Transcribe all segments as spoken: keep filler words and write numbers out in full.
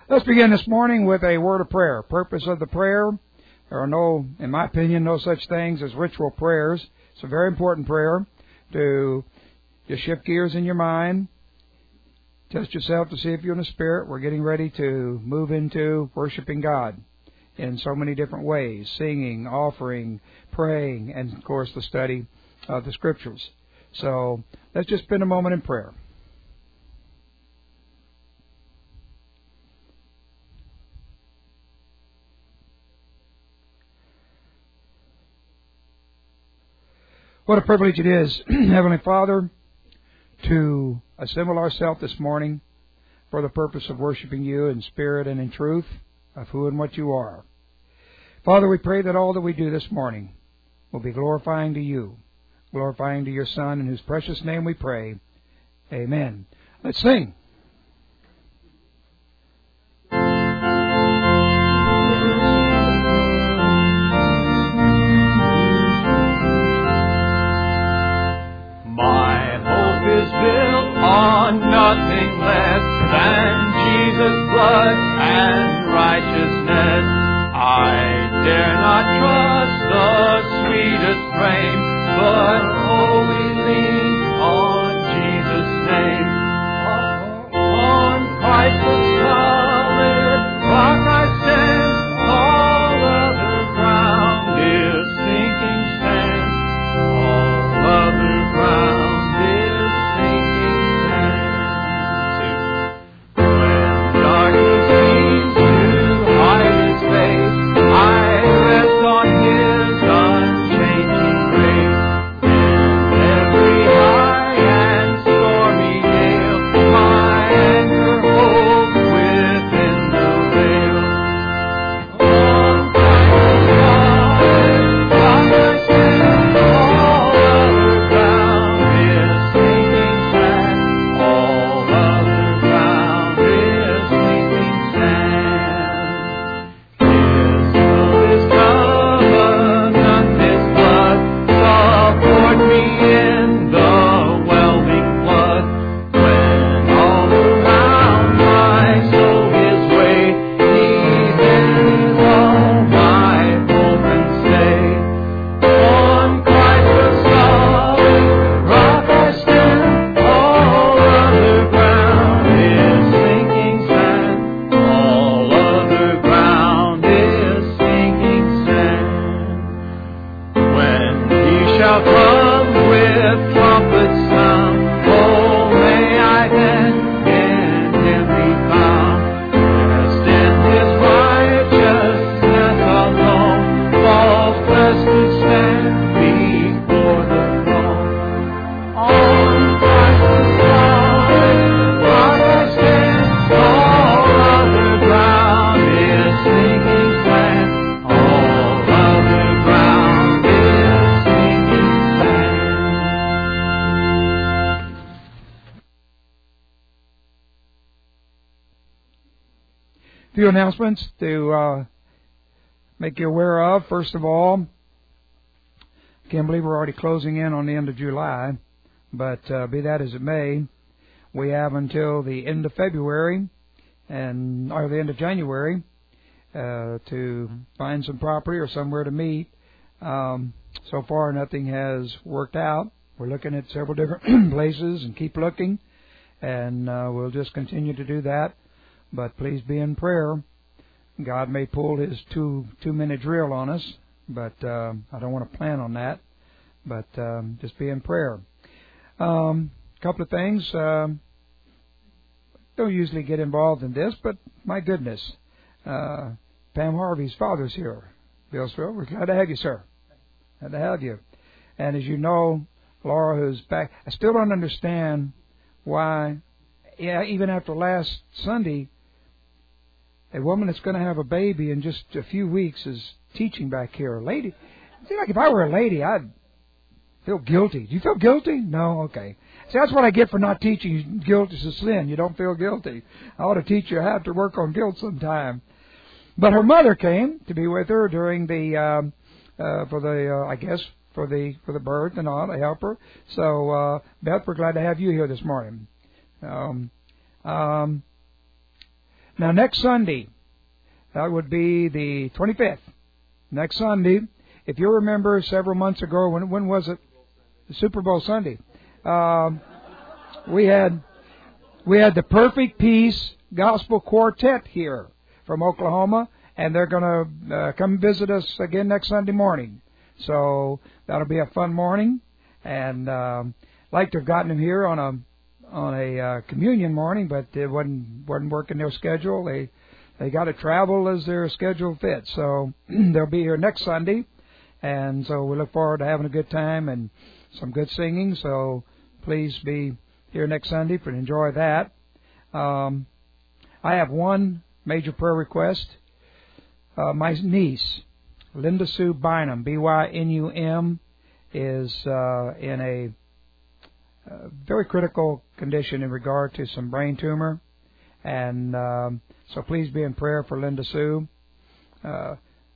Let's begin this morning with a word of prayer. Purpose of the prayer. There are no, in my opinion, no such things as ritual prayers. It's a very important prayer to just shift gears in your mind. Test yourself to see if you're in the Spirit. We're getting ready to move into worshiping God in so many different ways. Singing, offering, praying, and, of course, the study of the Scriptures. So let's just spend a moment in prayer. What a privilege it is, Heavenly Father, to assemble ourselves this morning for the purpose of worshiping You in spirit and in truth of who and what You are. Father, we pray that all that we do this morning will be glorifying to You, glorifying to Your Son, in whose precious name we pray. Amen. Let's sing. On nothing less than Jesus' blood and righteousness. I dare not trust the sweetest frame, but wholly lean on Jesus' name. On Christ the solid rock I stand, all other ground is sinking sand. All other ground is sinking sand. Few announcements to uh, make you aware of. First of all, I can't believe we're already closing in on the end of July, but uh, be that as it may, we have until the end of February and or the end of January uh, to find some property or somewhere to meet. Um, so far, nothing has worked out. We're looking at several different places and keep looking, and uh, we'll just continue to do that. But please be in prayer. God may pull His two two minute drill on us, but uh, I don't want to plan on that. But um, just be in prayer. A um, couple of things. Uh, don't usually get involved in this, but my goodness, uh, Pam Harvey's father's here. Billsville, we're glad to have you, sir. Glad to have you. And as you know, Laura, who's back, I still don't understand why. Yeah, even after last Sunday, a woman that's going to have a baby in just a few weeks is teaching back here. A lady. I feel like if I were a lady, I'd feel guilty. Do you feel guilty? No? Okay. See, that's what I get for not teaching. Guilt is a sin. You don't feel guilty. I ought to teach you how to work on guilt sometime. But her mother came to be with her during the, um, uh, for the, uh, I guess, for the for the birth and all, to help her. So, uh, Beth, we're glad to have you here this morning. Um, um, Now, next Sunday, that would be the twenty-fifth. Next Sunday, if you remember several months ago, when when was it? The Super Bowl Sunday. Um, we had we had the Perfect Peace Gospel Quartet here from Oklahoma, and they're going to uh, come visit us again next Sunday morning. So that'll be a fun morning, and um, like to have gotten them here on a on a uh, communion morning, but it wasn't wasn't working their schedule. They they got to travel as their schedule fits. So they'll be here next Sunday, and so we look forward to having a good time and some good singing. So please be here next Sunday for enjoy that. Um, I have one major prayer request. Uh, my niece, Linda Sue Bynum, B Y N U M, is uh, in a uh, very critical condition in regard to some brain tumor. And um, so please be in prayer for Linda Sue. Uh,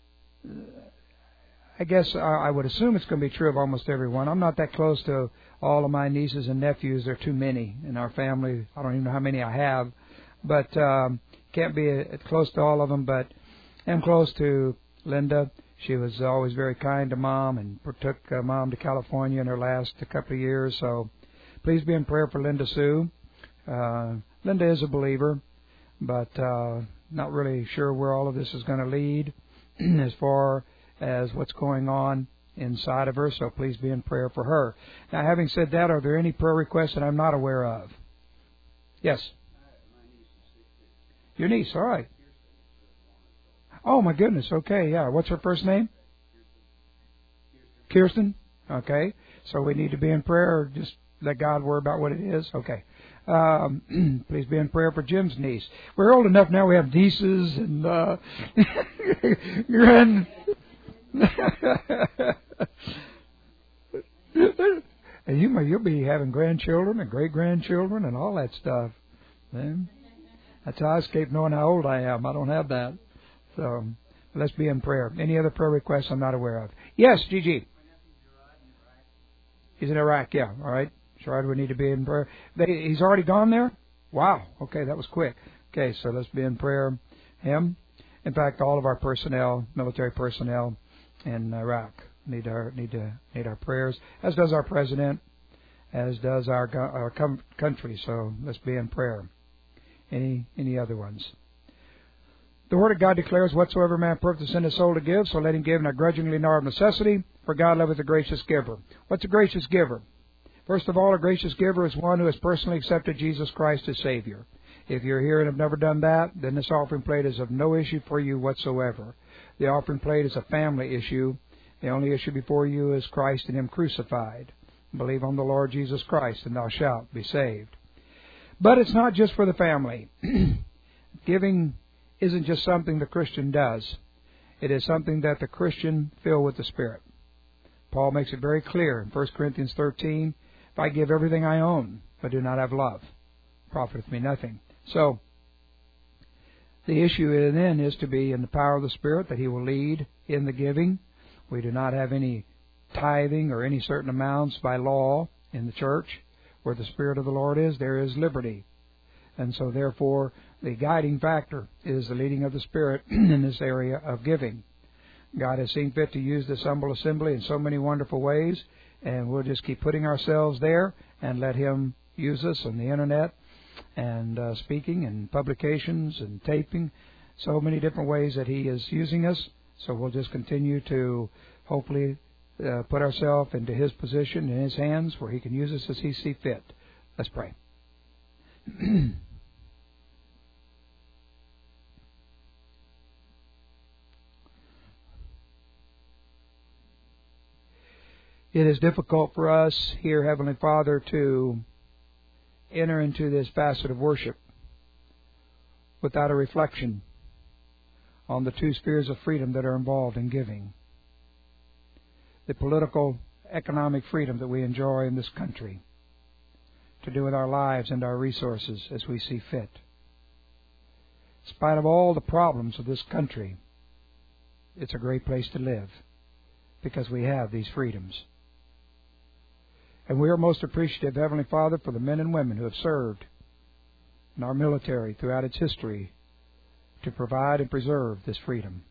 I guess I, I would assume it's going to be true of almost everyone. I'm not that close to all of my nieces and nephews. There are too many in our family. I don't even know how many I have. But um, can't be uh, close to all of them, but I'm close to Linda. She was always very kind to Mom and took uh, Mom to California in her last couple of years. So please be in prayer for Linda Sue. Uh, Linda is a believer, but uh, not really sure where all of this is going to lead as far as what's going on inside of her. So please be in prayer for her. Now, having said that, are there any prayer requests that I'm not aware of? Yes. Your niece, all right. Oh, my goodness. Okay, yeah. What's her first name? Kirsten. Okay. So we need to be in prayer, or just let God worry about what it is? Okay. Um, please be in prayer for Jim's niece. We're old enough now. We have nieces and uh, grand. And you, you'll be having grandchildren and great grandchildren and all that stuff. Man. That's how I escape knowing how old I am. I don't have that. So let's be in prayer. Any other prayer requests I'm not aware of? Yes, Gigi. He's in Iraq, yeah. All right. Gerard, we need to be in prayer. He's already gone there? Wow. Okay, that was quick. Okay, so let's be in prayer. Him. In fact, all of our personnel, military personnel in Iraq need our need to need our prayers, as does our president, as does our our country. So let's be in prayer. Any any other ones? The Word of God declares, whatsoever man purposeth in his soul to give, so let him give, not grudgingly nor of necessity, for God loveth a gracious giver. What's a gracious giver? First of all, a gracious giver is one who has personally accepted Jesus Christ as Savior. If you're here and have never done that, then this offering plate is of no issue for you whatsoever. The offering plate is a family issue. The only issue before you is Christ and Him crucified. Believe on the Lord Jesus Christ, and thou shalt be saved. But it's not just for the family. Giving isn't just something the Christian does. It is something that the Christian fill with the Spirit. Paul makes it very clear in First Corinthians thirteen, if I give everything I own, but do not have love, profiteth me nothing. So, the issue then is to be in the power of the Spirit, that He will lead in the giving. We do not have any tithing or any certain amounts by law in the church. Where the Spirit of the Lord is, there is liberty. And so, therefore, the guiding factor is the leading of the Spirit in this area of giving. God has seen fit to use this humble assembly in so many wonderful ways, and we'll just keep putting ourselves there and let Him use us on the Internet and uh, speaking and publications and taping, so many different ways that He is using us. So we'll just continue to hopefully uh, put ourselves into His position, in His hands, where He can use us as He sees fit. Let's pray. It is difficult for us here, Heavenly Father, to enter into this facet of worship without a reflection on the two spheres of freedom that are involved in giving. The political, economic freedom that we enjoy in this country to do with our lives and our resources as we see fit. In spite of all the problems of this country, it's a great place to live because we have these freedoms. And we are most appreciative, Heavenly Father, for the men and women who have served in our military throughout its history to provide and preserve this freedom.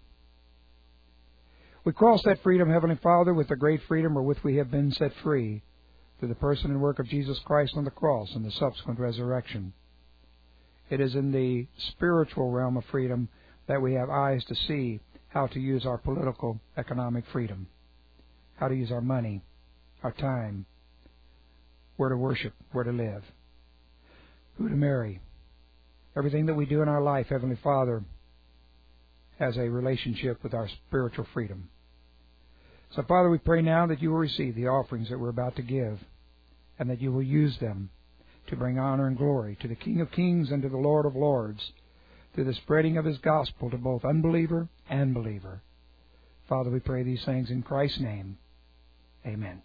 We cross that freedom, Heavenly Father, with the great freedom wherewith we have been set free through the person and work of Jesus Christ on the cross and the subsequent resurrection. It is in the spiritual realm of freedom that we have eyes to see how to use our political, economic freedom, how to use our money, our time, where to worship, where to live, who to marry. Everything that we do in our life, Heavenly Father, has a relationship with our spiritual freedom. So, Father, we pray now that you will receive the offerings that we're about to give, and that you will use them to bring honor and glory to the King of Kings and to the Lord of Lords, through the spreading of His gospel to both unbeliever and believer. Father, we pray these things in Christ's name. Amen.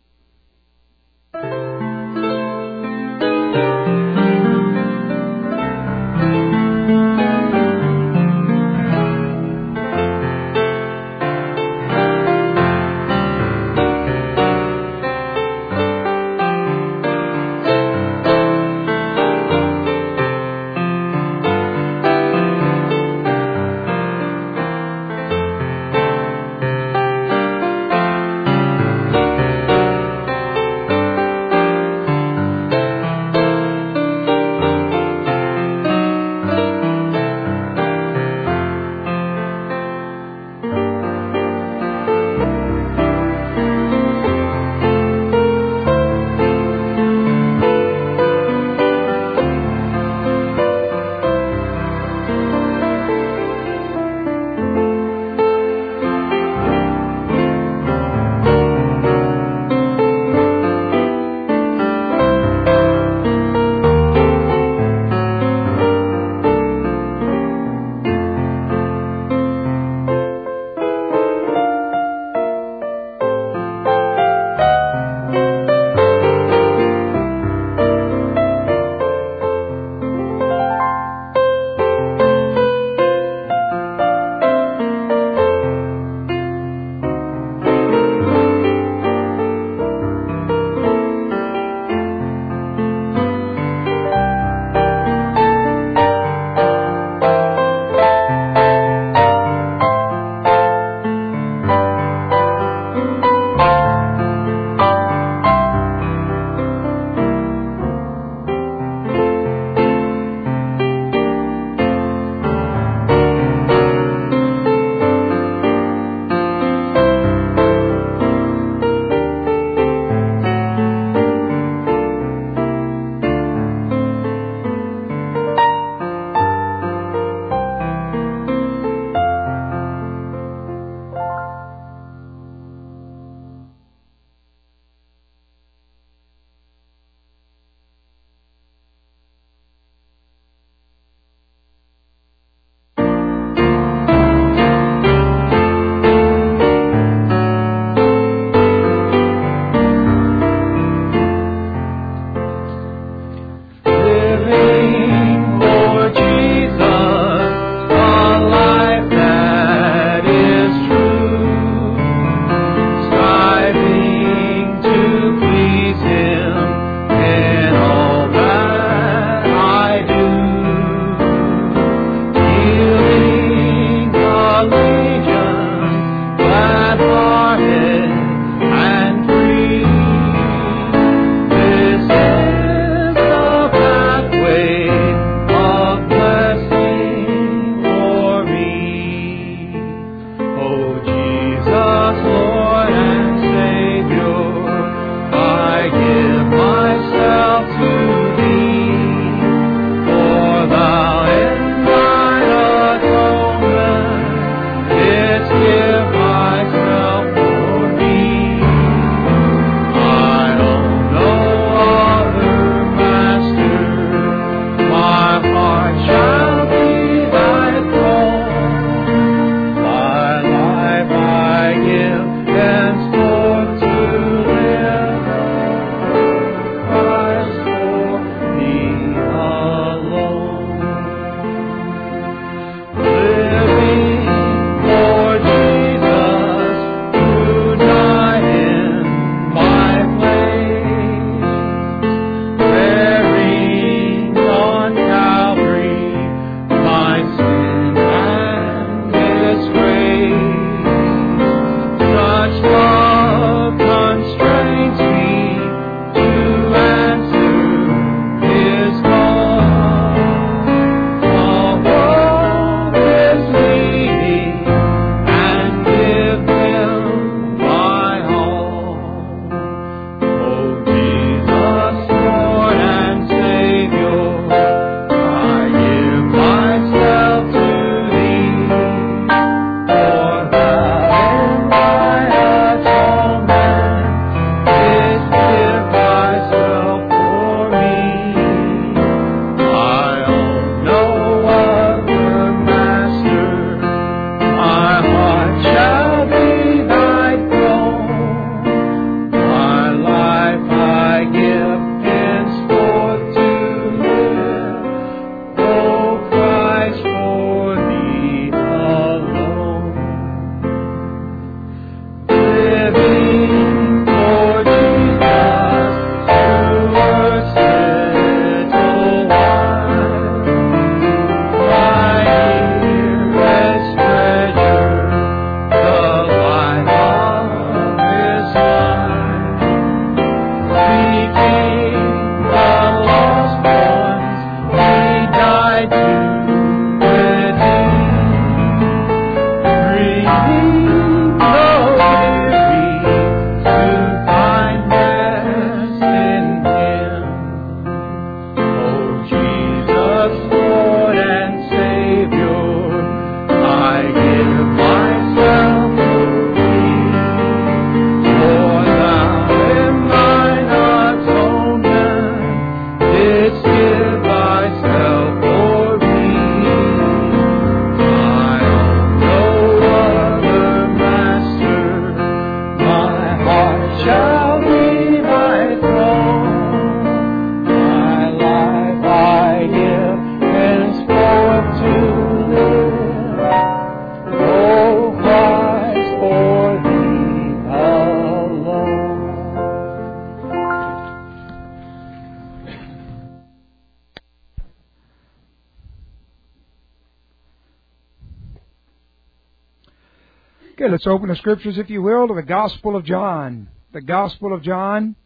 Okay, let's open the Scriptures, if you will, to the Gospel of John. The Gospel of John,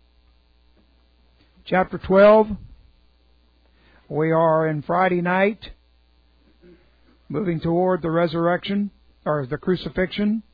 chapter twelve. We are in Friday night, moving toward the resurrection, or the crucifixion.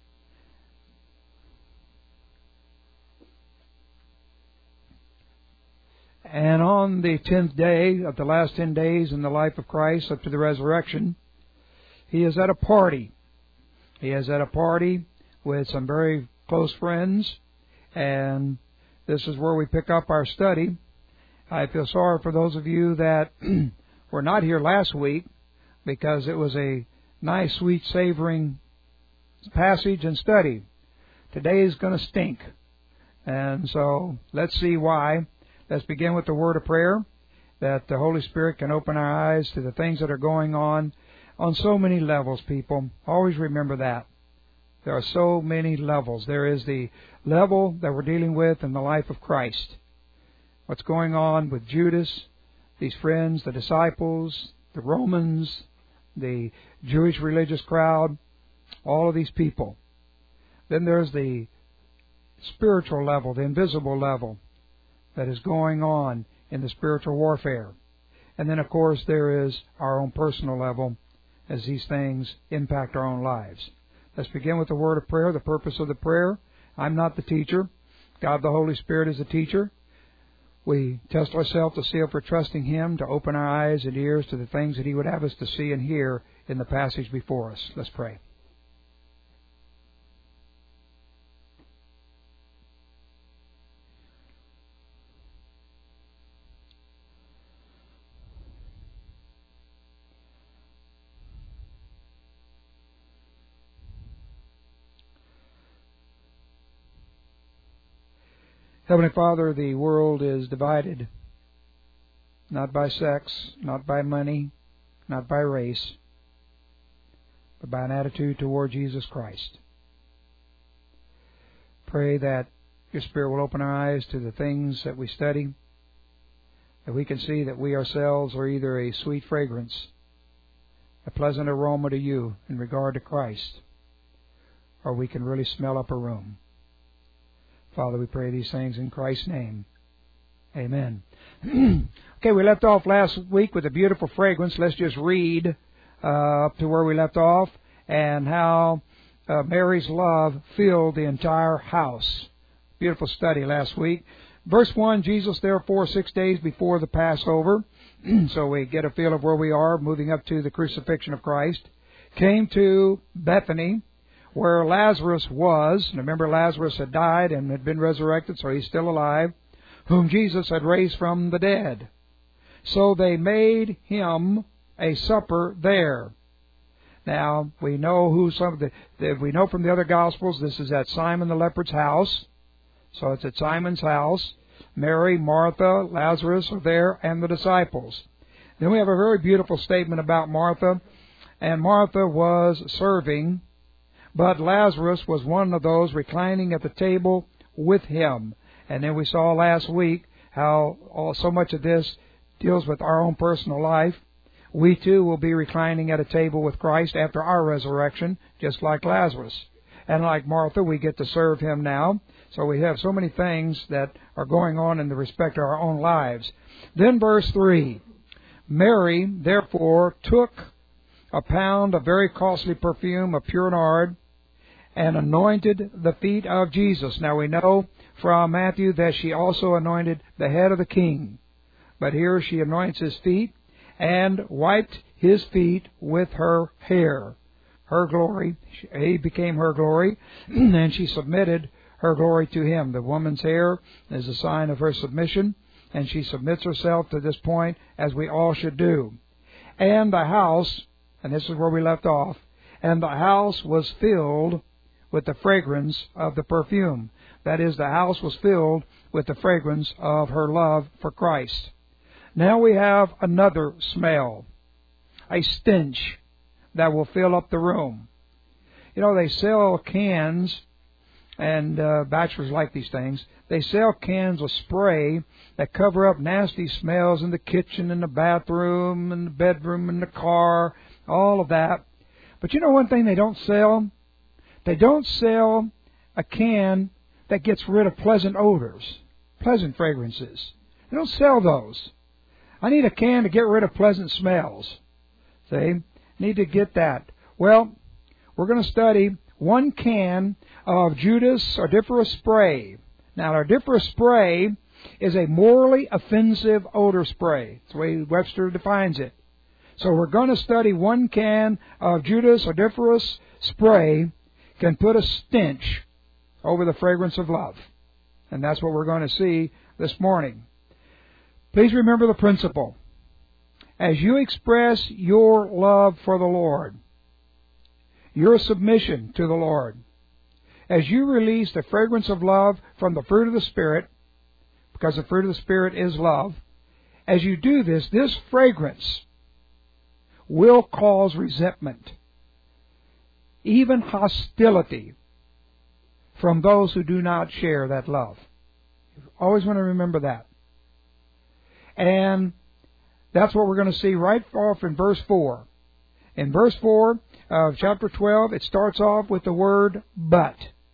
And on the tenth day of the last ten days in the life of Christ up to the resurrection, He is at a party. He is at a party with some very close friends, and this is where we pick up our study. I feel sorry for those of you that were not here last week, because it was a nice, sweet, savoring passage and study. Today is going to stink, and so let's see why. Let's begin with the word of prayer, that the Holy Spirit can open our eyes to the things that are going on on so many levels, people. Always remember that. There are so many levels. There is the level that we're dealing with in the life of Christ. What's going on with Judas, these friends, the disciples, the Romans, the Jewish religious crowd, all of these people. Then there's the spiritual level, the invisible level that is going on in the spiritual warfare. And then, of course, there is our own personal level as these things impact our own lives. Let's begin with the word of prayer, the purpose of the prayer. I'm not the teacher. God the Holy Spirit is the teacher. We test ourselves to see if we're trusting Him to open our eyes and ears to the things that He would have us to see and hear in the passage before us. Let's pray. Heavenly Father, the world is divided, not by sex, not by money, not by race, but by an attitude toward Jesus Christ. Pray that Your Spirit will open our eyes to the things that we study, that we can see that we ourselves are either a sweet fragrance, a pleasant aroma to You in regard to Christ, or we can really smell up a room. Father, we pray these things in Christ's name. Amen. Okay, we left off last week with a beautiful fragrance. Let's just read uh, up to where we left off, and how uh, Mary's love filled the entire house. Beautiful study last week. Verse one, Jesus, therefore, six days before the Passover, so we get a feel of where we are, moving up to the crucifixion of Christ, came to Bethany, where Lazarus was. Remember, Lazarus had died and had been resurrected, so he's still alive, whom Jesus had raised from the dead. So they made him a supper there. Now, we know who some of the, the we know from the other Gospels, this is at Simon the leper's house. So it's at Simon's house. Mary, Martha, Lazarus are there, and the disciples. Then we have a very beautiful statement about Martha. And Martha was serving, but Lazarus was one of those reclining at the table with him. And then we saw last week how all, so much of this deals with our own personal life. We too will be reclining at a table with Christ after our resurrection, just like Lazarus. And like Martha, we get to serve Him now. So we have so many things that are going on in the respect of our own lives. Then verse three, Mary therefore took a pound of very costly perfume of pure nard, and anointed the feet of Jesus. Now we know from Matthew that she also anointed the head of the king. But here she anoints His feet, and wiped His feet with her hair. Her glory, He became her glory, and she submitted her glory to Him. The woman's hair is a sign of her submission, and she submits herself to this point, as we all should do. And the house, and this is where we left off, and the house was filled with the fragrance of the perfume. That is, the house was filled with the fragrance of her love for Christ. Now we have another smell, a stench that will fill up the room. You know, they sell cans, and uh, bachelors like these things. They sell cans of spray that cover up nasty smells in the kitchen, in the bathroom, in the bedroom, in the car, all of that. But you know one thing they don't sell? They don't sell a can that gets rid of pleasant odors, pleasant fragrances. They don't sell those. I need a can to get rid of pleasant smells. See? Need to get that. Well, we're going to study one can of Judas odoriferous spray. Now, odoriferous spray is a morally offensive odor spray. That's the way Webster defines it. So we're going to study one can of Judas odoriferous spray can put a stench over the fragrance of love. And that's what we're going to see this morning. Please remember the principle. As you express your love for the Lord, your submission to the Lord, as you release the fragrance of love from the fruit of the Spirit, because the fruit of the Spirit is love, as you do this, this fragrance will cause resentment, even hostility from those who do not share that love. You always want to remember that. And that's what we're going to see right off in verse four. In verse four of chapter twelve, it starts off with the word but.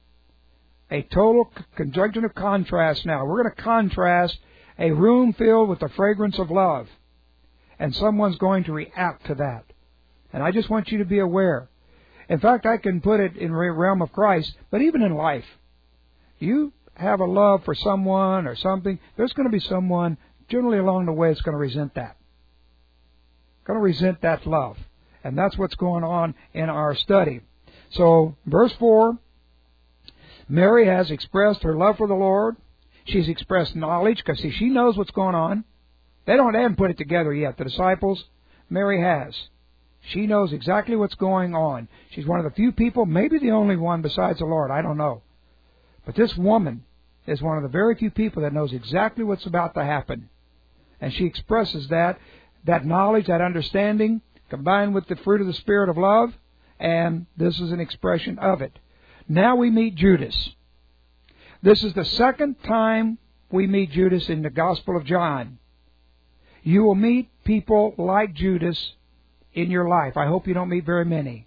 A total conjunction of contrast now. We're going to contrast a room filled with the fragrance of love. And someone's going to react to that. And I just want you to be aware. In fact, I can put it in the realm of Christ, but even in life. You have a love for someone or something, there's going to be someone generally along the way that's going to resent that. Going to resent that love. And that's what's going on in our study. So, verse four, Mary has expressed her love for the Lord. She's expressed knowledge, because see, she knows what's going on. They don't they haven't put it together yet. The disciples, Mary has. She knows exactly what's going on. She's one of the few people, maybe the only one besides the Lord, I don't know. But this woman is one of the very few people that knows exactly what's about to happen. And she expresses that, that knowledge, that understanding, combined with the fruit of the Spirit of love, and this is an expression of it. Now we meet Judas. This is the second time we meet Judas in the Gospel of John. You will meet people like Judas in your life. I hope you don't meet very many.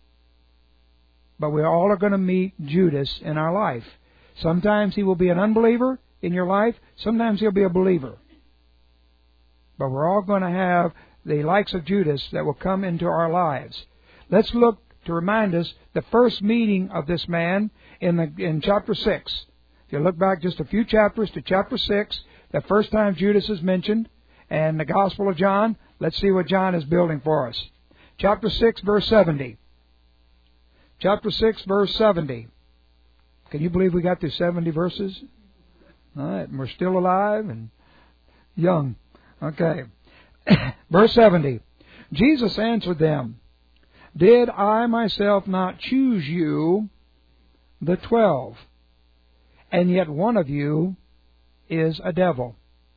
But we all are going to meet Judas in our life. Sometimes he will be an unbeliever in your life. Sometimes he'll be a believer. But we're all going to have the likes of Judas that will come into our lives. Let's look to remind us the first meeting of this man in the in chapter six. If you look back just a few chapters to chapter six, the first time Judas is mentioned, and the Gospel of John, let's see what John is building for us. Chapter six, verse seventy. Chapter six, verse seventy. Can you believe we got through seventy verses? All right, and we're still alive and young. Okay. Verse seventy. Jesus answered them, Did I myself not choose you, the twelve, and yet one of you is a devil?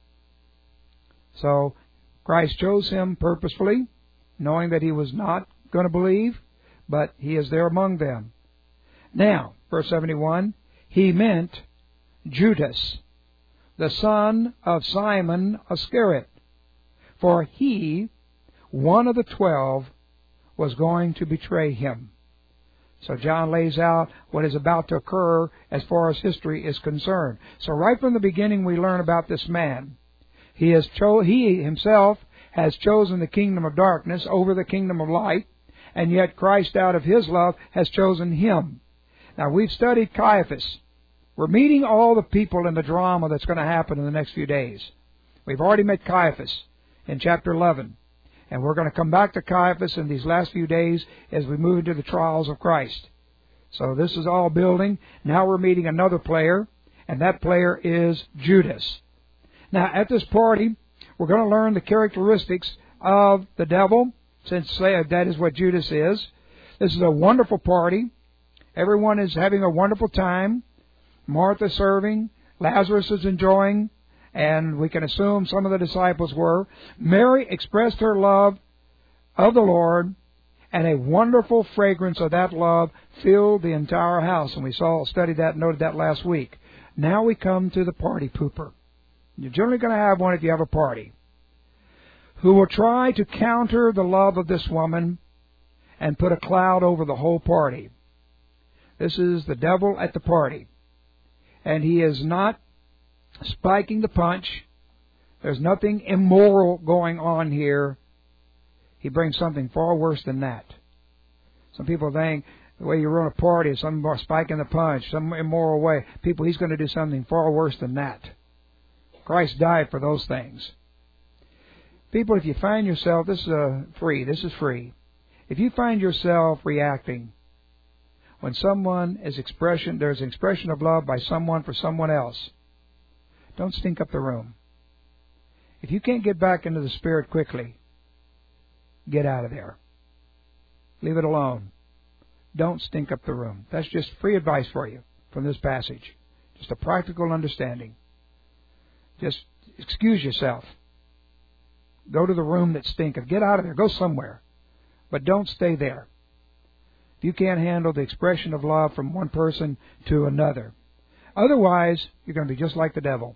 So, Christ chose him purposefully, knowing that he was not going to believe, but he is there among them. Now, verse seventy-one, he meant Judas, the son of Simon Iscariot, for he, one of the twelve, was going to betray him. So John lays out what is about to occur as far as history is concerned. So right from the beginning we learn about this man. He has cho- he himself has chosen the kingdom of darkness over the kingdom of light, and yet Christ out of his love has chosen him. Now we've studied Caiaphas. We're meeting all the people in the drama that's going to happen in the next few days. We've already met Caiaphas in chapter eleven. And we're going to come back to Caiaphas in these last few days as we move into the trials of Christ. So this is all building. Now we're meeting another player, and that player is Judas. Now at this party, we're going to learn the characteristics of the devil, since that is what Judas is. This is a wonderful party. Everyone is having a wonderful time. Martha serving, Lazarus is enjoying, and we can assume some of the disciples were. Mary expressed her love of the Lord, and a wonderful fragrance of that love filled the entire house. And we saw, studied that, noted that last week. Now we come to the party pooper. You're generally going to have one if you have a party, who will try to counter the love of this woman and put a cloud over the whole party. This is the devil at the party. And he is not spiking the punch. There's nothing immoral going on here. He brings something far worse than that. Some people think the way you run a party is some spiking the punch, some immoral way. People, he's going to do something far worse than that. Christ died for those things. People, if you find yourself, this is uh, free, this is free. If you find yourself reacting when someone is expression, there's an expression of love by someone for someone else, don't stink up the room. If you can't get back into the Spirit quickly, get out of there. Leave it alone. Don't stink up the room. That's just free advice for you from this passage. Just a practical understanding. Just excuse yourself. Go to the room that stinketh. Get out of there. Go somewhere. But don't stay there. If you can't handle the expression of love from one person to another. Otherwise, you're going to be just like the devil.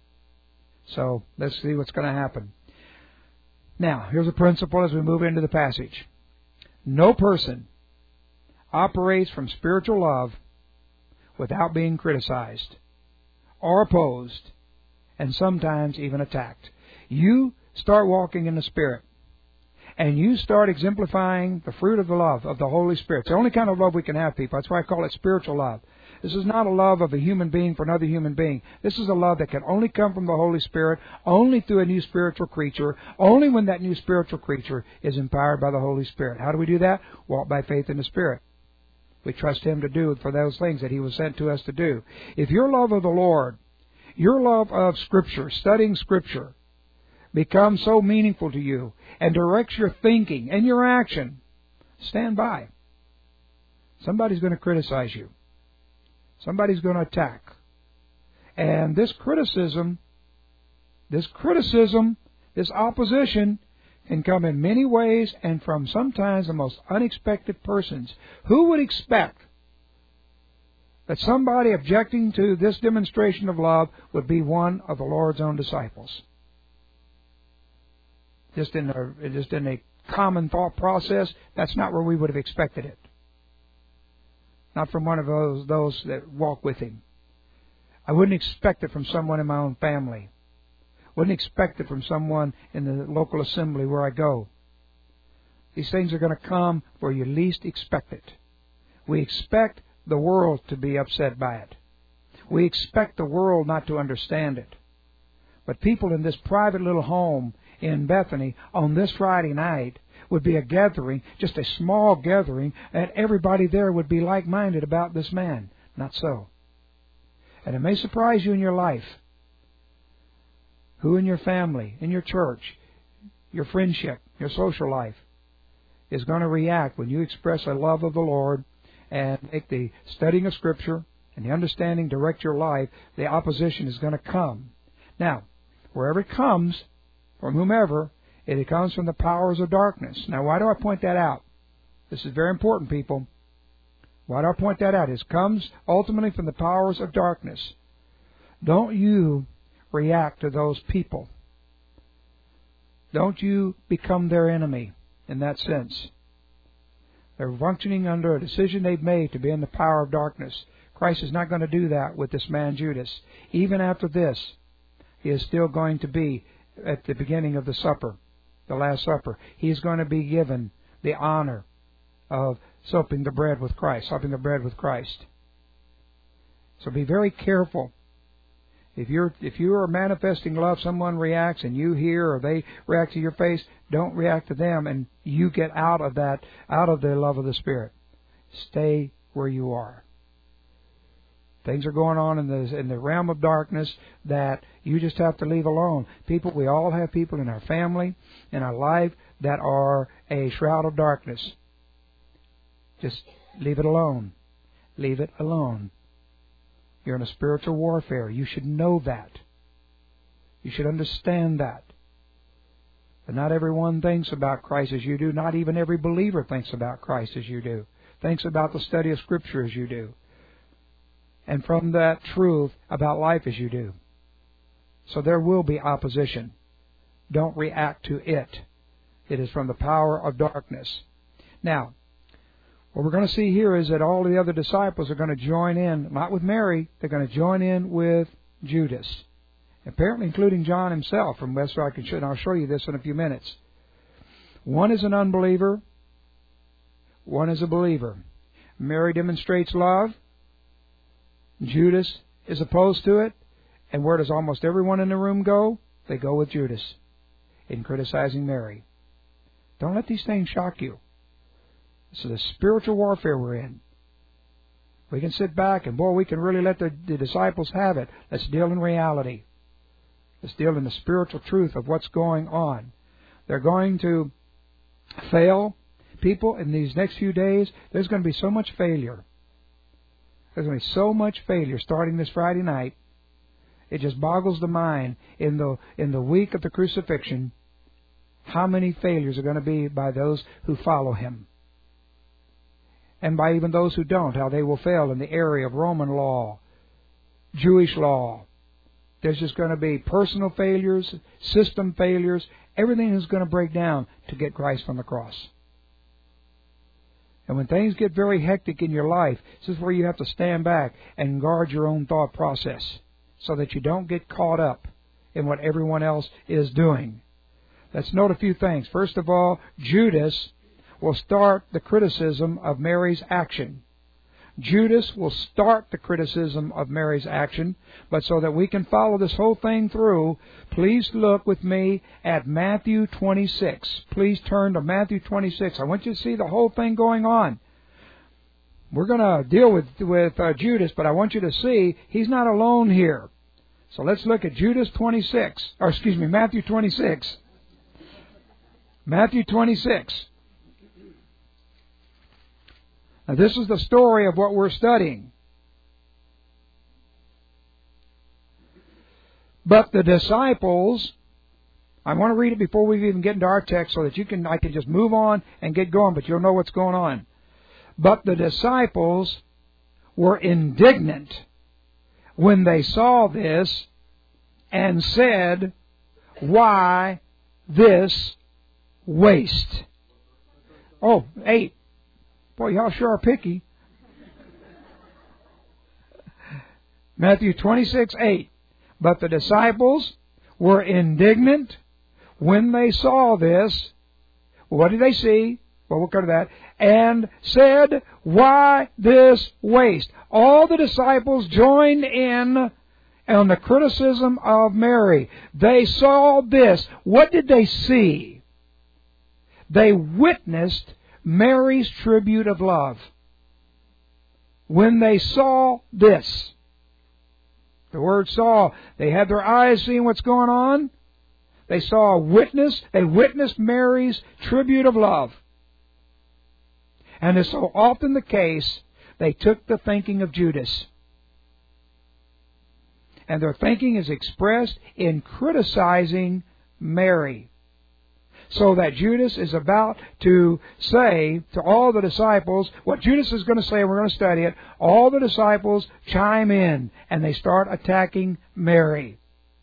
So, let's see what's going to happen. Now, here's a principle as we move into the passage. No person operates from spiritual love without being criticized or opposed and sometimes even attacked. You start walking in the Spirit and you start exemplifying the fruit of the love of the Holy Spirit. It's the only kind of love we can have, people. That's why I call it spiritual love. This is not a love of a human being for another human being. This is a love that can only come from the Holy Spirit, only through a new spiritual creature, only when that new spiritual creature is empowered by the Holy Spirit. How do we do that? Walk by faith in the Spirit. We trust Him to do for those things that He was sent to us to do. If your love of the Lord, your love of Scripture, studying Scripture, becomes so meaningful to you and directs your thinking and your action, stand by. Somebody's going to criticize you. Somebody's going to attack. And this criticism, this criticism, this opposition can come in many ways and from sometimes the most unexpected persons. Who would expect that somebody objecting to this demonstration of love would be one of the Lord's own disciples? Just in a, just in a common thought process, that's not where we would have expected it. Not from one of those those that walk with Him. I wouldn't expect it from someone in my own family. Wouldn't expect it from someone in the local assembly where I go. These things are going to come where you least expect it. We expect the world to be upset by it. We expect the world not to understand it. But people in this private little home in Bethany on this Friday night would be a gathering, just a small gathering, and everybody there would be like-minded about this man. Not so. And it may surprise you in your life. Who in your family, in your church, your friendship, your social life is going to react when you express a love of the Lord and make the studying of Scripture and the understanding direct your life. The opposition is going to come. Now, wherever it comes, from whomever, it comes from the powers of darkness. Now, why do I point that out? This is very important, people. Why do I point that out? It comes ultimately from the powers of darkness. Don't you react to those people. Don't you become their enemy in that sense. They're functioning under a decision they've made to be in the power of darkness. Christ is not going to do that with this man Judas. Even after this, he is still going to be at the beginning of the supper, the Last Supper. He is going to be given the honor of supping the bread with Christ, supping the bread with Christ. So be very careful. If you're if you are manifesting love, someone reacts and you hear or they react to your face, don't react to them and you get out of that, out of the love of the Spirit. Stay where you are. Things are going on in the in the realm of darkness that you just have to leave alone. People, we all have people in our family, in our life, that are a shroud of darkness. Just leave it alone. Leave it alone. You're in a spiritual warfare. You should know that. You should understand that. But not everyone thinks about Christ as you do. Not even every believer thinks about Christ as you do. Thinks about the study of Scripture as you do. And from that truth about life as you do. So there will be opposition. Don't react to it. It is from the power of darkness. Now, What we're going to see here is that all the other disciples are going to join in, not with Mary, they're going to join in with Judas. Apparently including John himself, from West I can show, and I'll show you this in a few minutes. One is an unbeliever, one is a believer. Mary demonstrates love, Judas is opposed to it, and where does almost everyone in the room go? They go with Judas in criticizing Mary. Don't let these things shock you. This is the spiritual warfare we're in. We can sit back and, boy, we can really let the, the disciples have it. Let's deal in reality. Let's deal in the spiritual truth of what's going on. They're going to fail. People, in these next few days, there's going to be so much failure. There's going to be so much failure starting this Friday night. It just boggles the mind in the in the week of the crucifixion how many failures are going to be by those who follow Him. And by even those who don't, how they will fail in the area of Roman law, Jewish law. There's just going to be personal failures, system failures. Everything is going to break down to get Christ on the cross. And when things get very hectic in your life, this is where you have to stand back and guard your own thought process so that you don't get caught up in what everyone else is doing. Let's note a few things. First of all, Judas will start the criticism of Mary's action. Judas will start the criticism of Mary's action, but so that we can follow this whole thing through, please look with me at Matthew twenty-six. Please turn to Matthew twenty-six. I want you to see the whole thing going on. We're going to deal with, with uh, Judas, but I want you to see he's not alone here. So let's look at Judas twenty-six, or excuse me, Matthew twenty-six. Matthew twenty-six. Now, this is the story of what we're studying. But the disciples, I want to read it before we even get into our text so that you can, I can just move on and get going, but you'll know what's going on. But the disciples were indignant when they saw this and said, "Why this waste?" Oh, eight. Boy, y'all sure are picky. Matthew twenty-six, eight. But the disciples were indignant when they saw this. What did they see? Well, we'll come to that. And said, "Why this waste?" All the disciples joined in on the criticism of Mary. They saw this. What did they see? They witnessed Mary's tribute of love. When they saw this, the word saw, they had their eyes seeing what's going on. They saw a witness. They witnessed Mary's tribute of love. And as so often the case, they took the thinking of Judas. And their thinking is expressed in criticizing Mary. So that Judas is about to say to all the disciples, what Judas is going to say, and we're going to study it, all the disciples chime in and they start attacking Mary.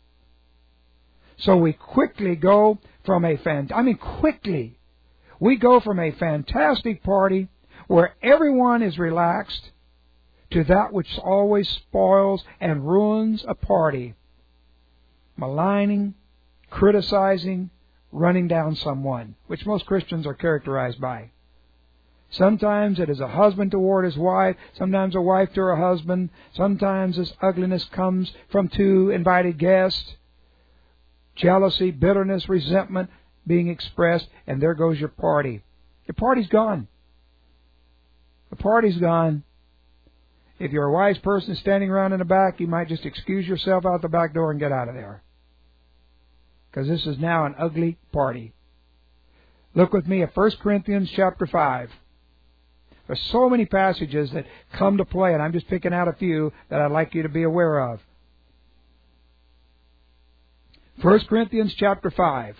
So we quickly go from a fan, I mean quickly, we go from a fantastic party where everyone is relaxed to that which always spoils and ruins a party. Maligning, criticizing, running down someone, which most Christians are characterized by. Sometimes it is a husband toward his wife, sometimes a wife to her husband, sometimes this ugliness comes from two invited guests. Jealousy, bitterness, resentment being expressed, and there goes your party. Your party's gone. The party's gone. If you're a wise person standing around in the back, you might just excuse yourself out the back door and get out of there. Because this is now an ugly party. Look with me at First Corinthians chapter five. There's so many passages that come to play, and I'm just picking out a few that I'd like you to be aware of. First Corinthians chapter five.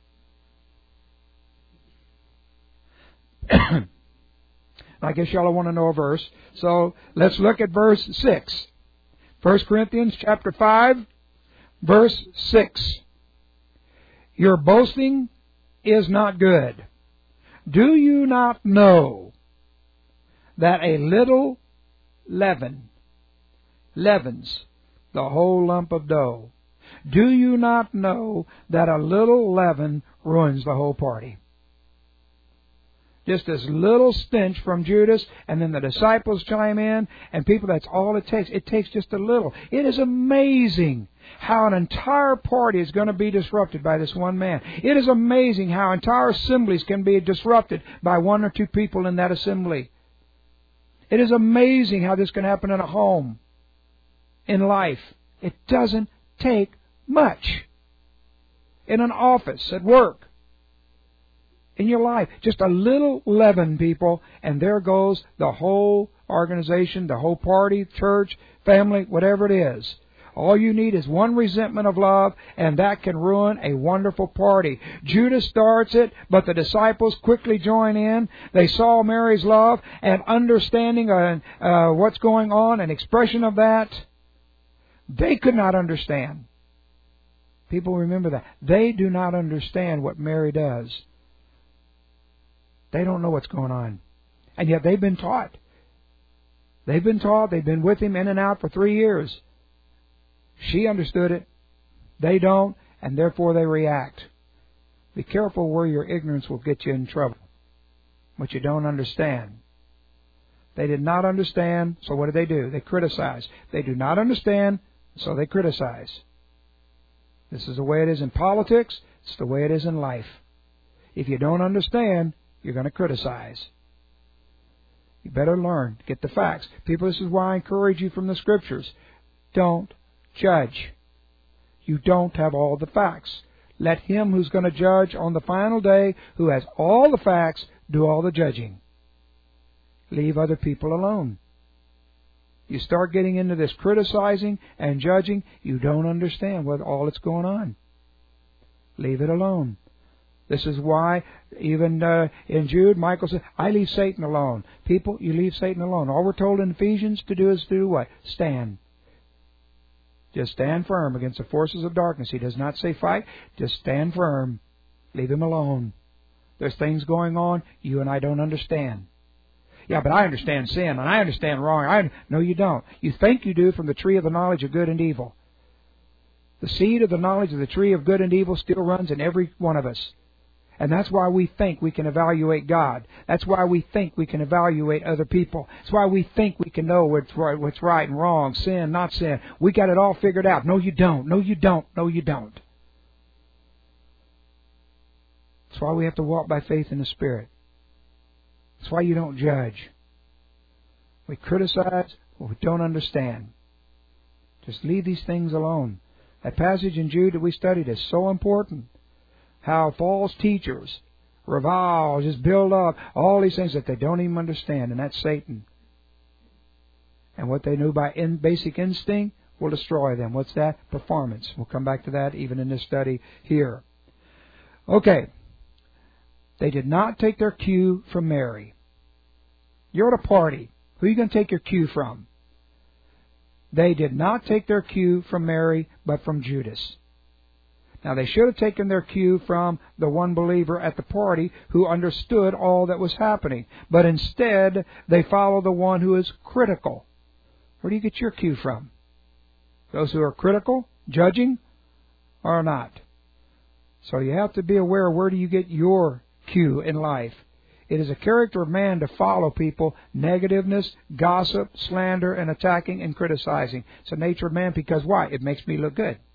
I guess y'all want to know a verse. So let's look at verse six. First Corinthians chapter five, verse six. Your boasting is not good. Do you not know that a little leaven leavens the whole lump of dough? Do you not know that a little leaven ruins the whole party? Just this little stench from Judas, and then the disciples chime in, and people, that's all it takes. It takes just a little. It is amazing how an entire party is going to be disrupted by this one man. It is amazing how entire assemblies can be disrupted by one or two people in that assembly. It is amazing how this can happen in a home, in life. It doesn't take much. In an office, at work, in your life. Just a little leaven, people, and there goes the whole organization, the whole party, church, family, whatever it is. All you need is one resentment of love, and that can ruin a wonderful party. Judas starts it, but the disciples quickly join in. They saw Mary's love and understanding uh, uh, what's going on, an expression of that. They could not understand. People, remember that. They do not understand what Mary does. They don't know what's going on. And yet they've been taught. They've been taught. They've been with him in and out for three years. She understood it. They don't, and therefore they react. Be careful where your ignorance will get you in trouble. What you don't understand. They did not understand, so what did they do? They criticize. They do not understand, so they criticize. This is the way it is in politics. It's the way it is in life. If you don't understand, you're going to criticize. You better learn. Get the facts. People, this is why I encourage you from the Scriptures. Don't judge. You don't have all the facts. Let him who's going to judge on the final day, who has all the facts, do all the judging. Leave other people alone. You start getting into this criticizing and judging, you don't understand what all that's going on. Leave it alone. This is why, even uh, in Jude, Michael said, I leave Satan alone. People, you leave Satan alone. All we're told in Ephesians to do is to do what? Stand. Just stand firm against the forces of darkness. He does not say fight. Just stand firm. Leave him alone. There's things going on you and I don't understand. Yeah, but I understand sin and I understand wrong. I, no, you don't. You think you do from the tree of the knowledge of good and evil. The seed of the knowledge of the tree of good and evil still runs in every one of us. And that's why we think we can evaluate God. That's why we think we can evaluate other people. That's why we think we can know what's right, what's right and wrong, sin, not sin. We got it all figured out. No, you don't. No, you don't. No, you don't. That's why we have to walk by faith in the Spirit. That's why you don't judge. We criticize what we don't understand. Just leave these things alone. That passage in Jude that we studied is so important. How false teachers revile, just build up all these things that they don't even understand, and that's Satan. And what they know by in basic instinct will destroy them. What's that? Performance. We'll come back to that even in this study here. Okay. They did not take their cue from Mary. You're at a party. Who are you going to take your cue from? They did not take their cue from Mary, but from Judas. Now, they should have taken their cue from the one believer at the party who understood all that was happening. But instead, they follow the one who is critical. Where do you get your cue from? Those who are critical, judging, or not? So you have to be aware, where do you get your cue in life? It is a character of man to follow people, negativeness, gossip, slander, and attacking and criticizing. It's the nature of man because why? It makes me look good.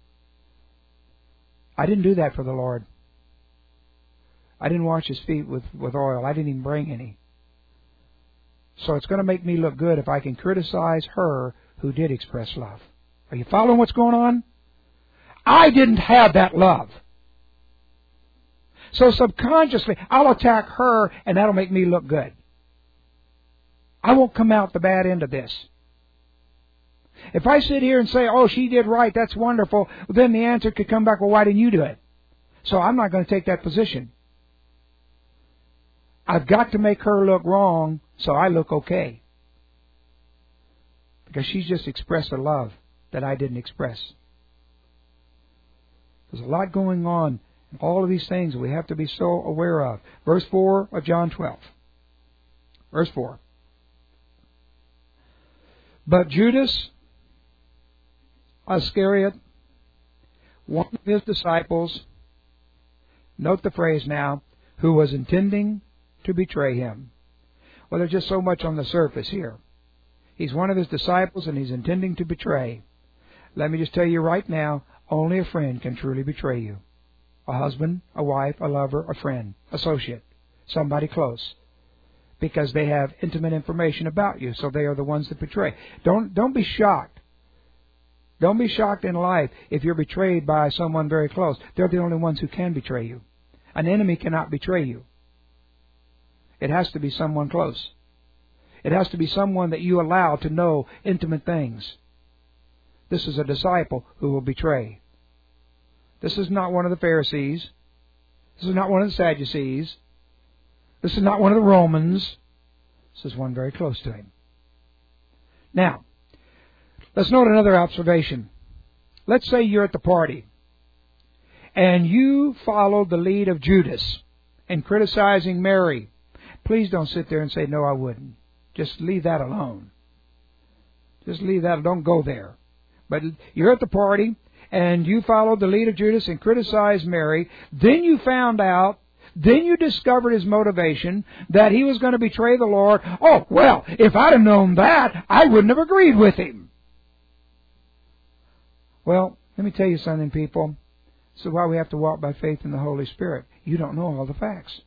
I didn't do that for the Lord. I didn't wash His feet with, with oil. I didn't even bring any. So it's going to make me look good if I can criticize her who did express love. Are you following what's going on? I didn't have that love. So subconsciously, I'll attack her and that'll make me look good. I won't come out the bad end of this. If I sit here and say, oh, she did right, that's wonderful, then the answer could come back, well, why didn't you do it? So I'm not going to take that position. I've got to make her look wrong so I look okay. Because she's just expressed a love that I didn't express. There's a lot going on in all of these things that we have to be so aware of. Verse four of John twelve. Verse four. But Judas Iscariot, one of his disciples, note the phrase now, who was intending to betray him. Well, there's just so much on the surface here. He's one of his disciples and he's intending to betray. Let me just tell you right now, only a friend can truly betray you. A husband, a wife, a lover, a friend, associate, somebody close. Because they have intimate information about you, so they are the ones that betray. Don't don't be shocked. Don't be shocked in life if you're betrayed by someone very close. They're the only ones who can betray you. An enemy cannot betray you. It has to be someone close. It has to be someone that you allow to know intimate things. This is a disciple who will betray. This is not one of the Pharisees. This is not one of the Sadducees. This is not one of the Romans. This is one very close to him. Now, let's note another observation. Let's say you're at the party and you followed the lead of Judas in criticizing Mary. Please don't sit there and say, no, I wouldn't. Just leave that alone. Just leave that. Don't go there. But you're at the party and you followed the lead of Judas and criticized Mary. Then you found out, then you discovered his motivation, that he was going to betray the Lord. Oh, well, if I'd have known that, I wouldn't have agreed with him. Well, let me tell you something, people. This is why we have to walk by faith in the Holy Spirit. You don't know all the facts.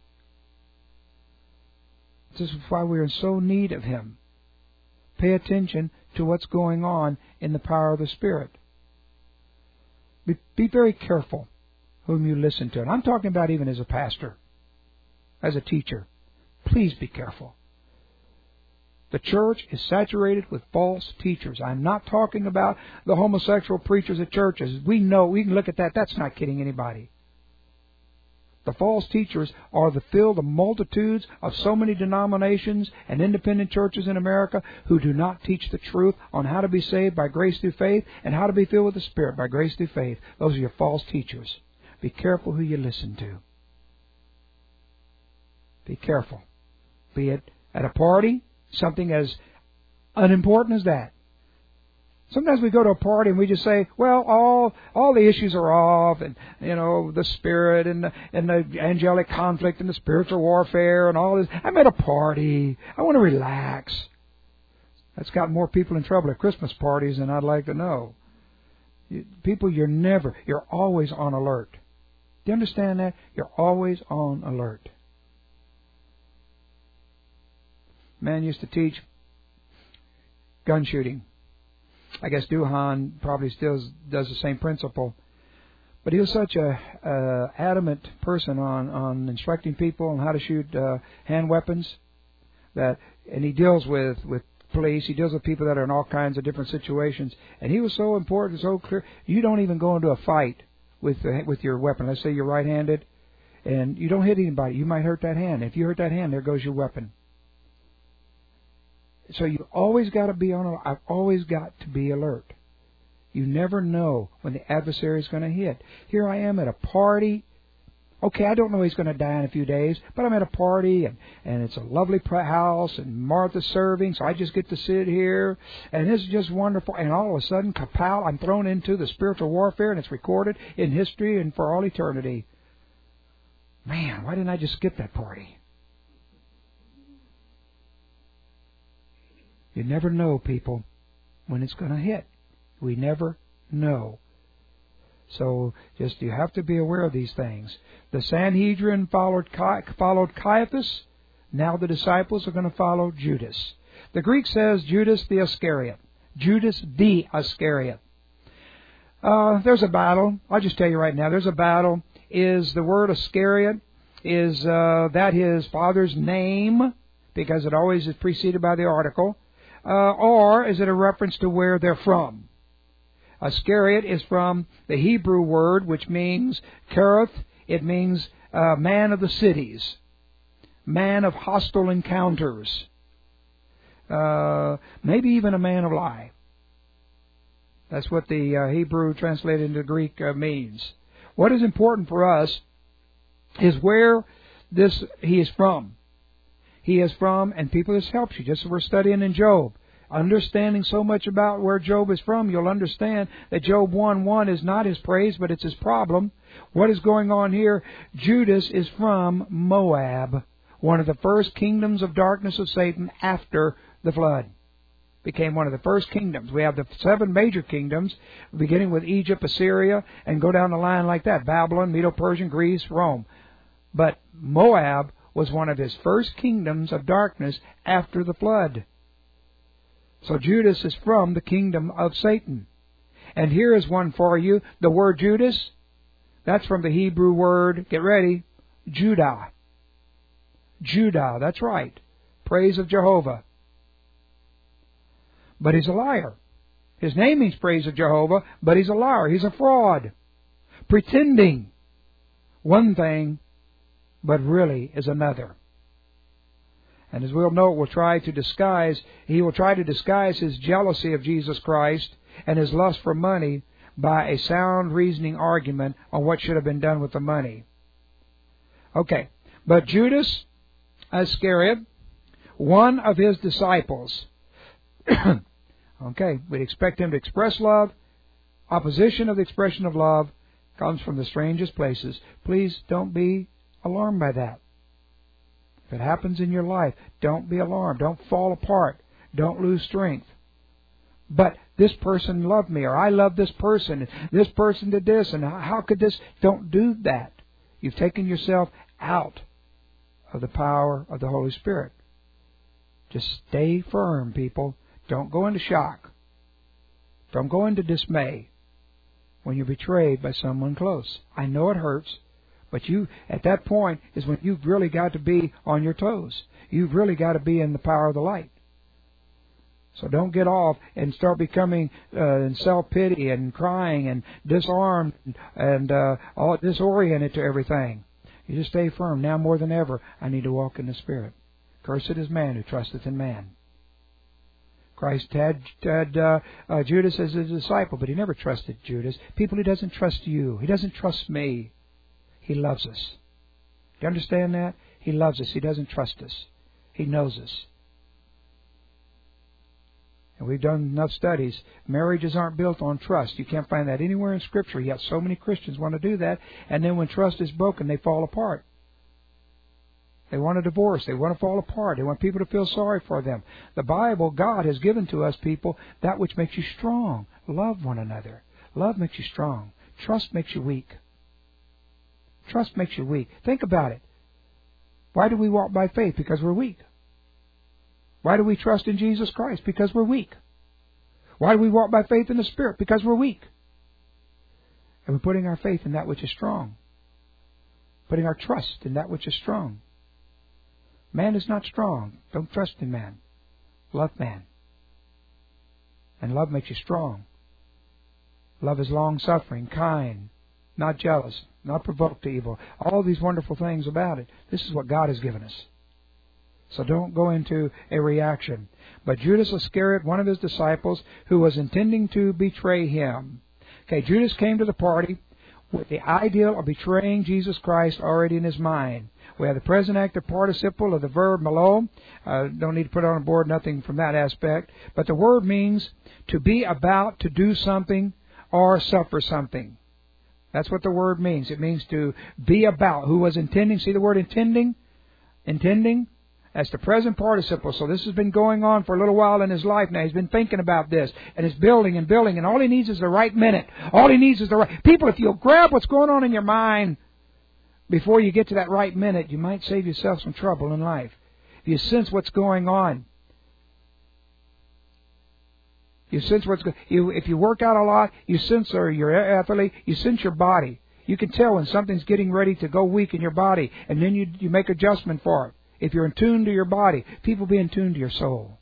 This is why we're in so need of Him. Pay attention to what's going on in the power of the Spirit. Be, be very careful whom you listen to. And I'm talking about even as a pastor, as a teacher. Please be careful. The church is saturated with false teachers. I'm not talking about the homosexual preachers at churches. We know, we can look at that. That's not kidding anybody. The false teachers are the fill the multitudes of so many denominations and independent churches in America who do not teach the truth on how to be saved by grace through faith and how to be filled with the Spirit by grace through faith. Those are your false teachers. Be careful who you listen to. Be careful. Be it at a party, something as unimportant as that. Sometimes we go to a party and we just say, well, all all the issues are off, and you know, the spirit and the, and the angelic conflict and the spiritual warfare and all this. I'm at a party. I want to relax. That's got more people in trouble at Christmas parties than I'd like to know. You, people, you're never, you're always on alert. Do you understand that? You're always on alert. Man used to teach gun shooting. I guess Duhan probably still does the same principle. But he was such a uh, adamant person on, on instructing people on how to shoot uh, hand weapons. That, and he deals with, with police. He deals with people that are in all kinds of different situations. And he was so important, so clear. You don't even go into a fight with the, with your weapon. Let's say you're right-handed, and you don't hit anybody. You might hurt that hand. If you hurt that hand, there goes your weapon. So you always got to be on. I've always got to be alert. You never know when the adversary is going to hit. Here I am at a party. Okay, I don't know he's going to die in a few days, but I'm at a party and and it's a lovely house and Martha's serving, so I just get to sit here and this is just wonderful. And all of a sudden, kapow! I'm thrown into the spiritual warfare, and it's recorded in history and for all eternity. Man, why didn't I just skip that party? You never know, people, when it's going to hit. We never know. So just you have to be aware of these things. The Sanhedrin followed, followed Caiaphas. Now the disciples are going to follow Judas. The Greek says Judas the Iscariot. Judas the Iscariot. Uh, there's a battle. I'll just tell you right now. There's a battle. Is the word Iscariot, is uh, that his father's name? Because it always is preceded by the article. Uh, or is it a reference to where they're from? Iscariot is from the Hebrew word, which means Kerith. It means uh, man of the cities, man of hostile encounters, uh, maybe even a man of lie. That's what the uh, Hebrew translated into Greek uh, means. What is important for us is where this he is from. He is from, and people, this helps you. Just as we're studying in Job. understanding so much about where Job is from, you'll understand that Job one one is not his praise, but it's his problem. What is going on here? Judas is from Moab, one of the first kingdoms of darkness of Satan after the flood. Became one of the first kingdoms. We have the seven major kingdoms, beginning with Egypt, Assyria, and go down the line like that. Babylon, Medo-Persian, Greece, Rome. But Moab was one of his first kingdoms of darkness after the flood. So Judas is from the kingdom of Satan. And here is one for you. The word Judas, that's from the Hebrew word, get ready, Judah. Judah, that's right. Praise of Jehovah. But he's a liar. His name means praise of Jehovah, but he's a liar. He's a fraud. Pretending one thing, but really is another. And as we'll note, will try to disguise, he will try to disguise his jealousy of Jesus Christ and his lust for money by a sound reasoning argument on what should have been done with the money. Okay, but Judas Iscariot, one of his disciples, okay, we'd expect him to express love. Opposition of the expression of love comes from the strangest places. Please don't be alarmed by that. If it happens in your life, don't be alarmed. Don't fall apart. Don't lose strength. But this person loved me, or I love this person, and this person did this, and how could this? Don't do that. You've taken yourself out of the power of the Holy Spirit. Just stay firm, people. Don't go into shock. Don't go into dismay when you're betrayed by someone close. I know it hurts, but you, at that point, is when you've really got to be on your toes. You've really got to be in the power of the light. So don't get off and start becoming uh, in self-pity and crying and disarmed and uh, all disoriented to everything. You just stay firm. Now more than ever, I need to walk in the Spirit. Cursed is man who trusteth in man. Christ had, had uh, uh, Judas as a disciple, but he never trusted Judas. People, he doesn't trust you. He doesn't trust me. He loves us. Do you understand that? He loves us. He doesn't trust us. He knows us. And we've done enough studies. Marriages aren't built on trust. You can't find that anywhere in Scripture, yet so many Christians want to do that. And then when trust is broken, they fall apart. They want a divorce. They want to fall apart. They want people to feel sorry for them. The Bible, God has given to us, people, that which makes you strong. Love one another. Love makes you strong. Trust makes you weak. Trust makes you weak. Think about it. Why do we walk by faith? Because we're weak. Why do we trust in Jesus Christ? Because we're weak. Why do we walk by faith in the Spirit? Because we're weak. And we're putting our faith in that which is strong. Putting our trust in that which is strong. Man is not strong. Don't trust in man. Love man. And love makes you strong. Love is long-suffering, kind, not jealous, not provoked to evil. All these wonderful things about it. This is what God has given us. So don't go into a reaction. But Judas Iscariot, one of his disciples, who was intending to betray him. Okay, Judas came to the party with the ideal of betraying Jesus Christ already in his mind. We have the present active participle of the verb malo. Uh, don't need to put it on the board, nothing from that aspect. But the word means to be about to do something or suffer something. That's what the word means. It means to be about. Who was intending? See the word intending? Intending? That's the present participle. So this has been going on for a little while in his life now. He's been thinking about this. And it's building and building. And all he needs is the right minute. All he needs is the right... People, if you'll grab what's going on in your mind before you get to that right minute, you might save yourself some trouble in life. If you sense what's going on. You sense what's going you If you work out a lot, you sense, or you're an athlete, you sense your body. You can tell when something's getting ready to go weak in your body. And then you, you make adjustment for it. If you're in tune to your body, people be in tune to your soul.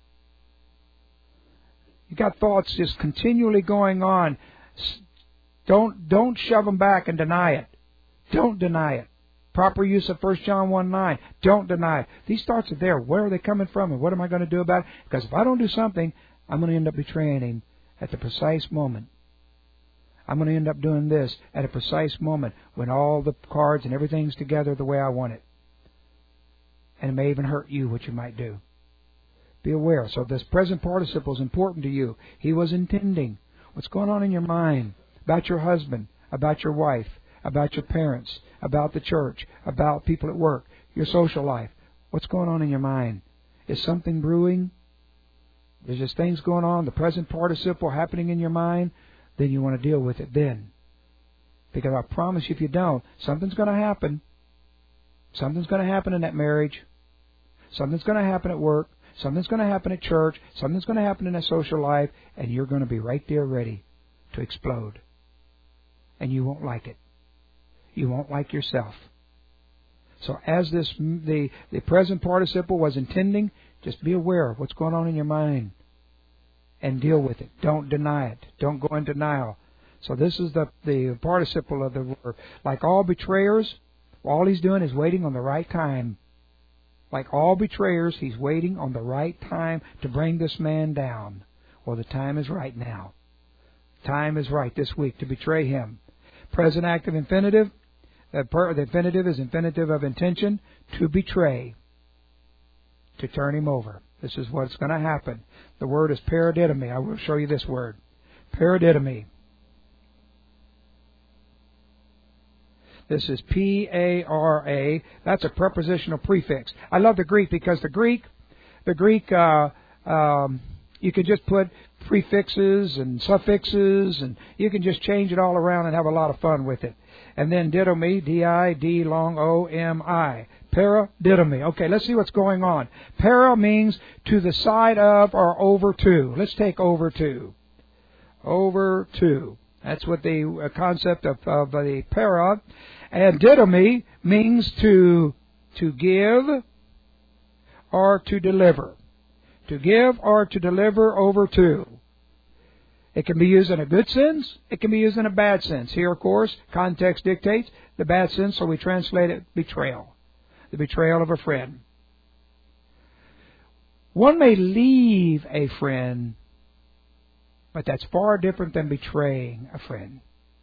You got thoughts just continually going on. Don't don't shove them back and deny it. Don't deny it. Proper use of First John one nine. Don't deny it. These thoughts are there. Where are they coming from, and what am I going to do about it? Because if I don't do something, I'm going to end up betraying him at the precise moment. I'm going to end up doing this at a precise moment when all the cards and everything's together the way I want it. And it may even hurt you, what you might do. Be aware. So this present participle is important to you. He was intending. What's going on in your mind about your husband, about your wife, about your parents, about the church, about people at work, your social life? What's going on in your mind? Is something brewing? There's just things going on, the present participle happening in your mind? Then you want to deal with it then. Because I promise you, if you don't, something's going to happen. Something's going to happen in that marriage. Something's going to happen at work. Something's going to happen at church. Something's going to happen in that social life. And you're going to be right there ready to explode. And you won't like it. You won't like yourself. So as this the, the present participle was intending, just be aware of what's going on in your mind. And deal with it. Don't deny it. Don't go in denial. So this is the, the participle of the word. Like all betrayers, all he's doing is waiting on the right time. Like all betrayers, he's waiting on the right time to bring this man down. Well, the time is right now. Time is right this week to betray him. Present active infinitive. The, per, the infinitive is infinitive of intention. To betray. To turn him over. This is what's going to happen. The word is paradidomi. I will show you this word. Paradidomi. This is P A R A. That's a prepositional prefix. I love the Greek because the Greek, the Greek, uh, um, you can just put prefixes and suffixes, and you can just change it all around and have a lot of fun with it. And then didomi, D I D long O M I. Paradidomi. Okay, let's see what's going on. Para means to the side of or over to. Let's take over to. Over to. That's what the uh, concept of, of the para. And didomi means to to give or to deliver. To give or to deliver over to. It can be used in a good sense. It can be used in a bad sense. Here, of course, context dictates the bad sense, so we translate it betrayal. The betrayal of a friend. One may leave a friend, but that's far different than betraying a friend.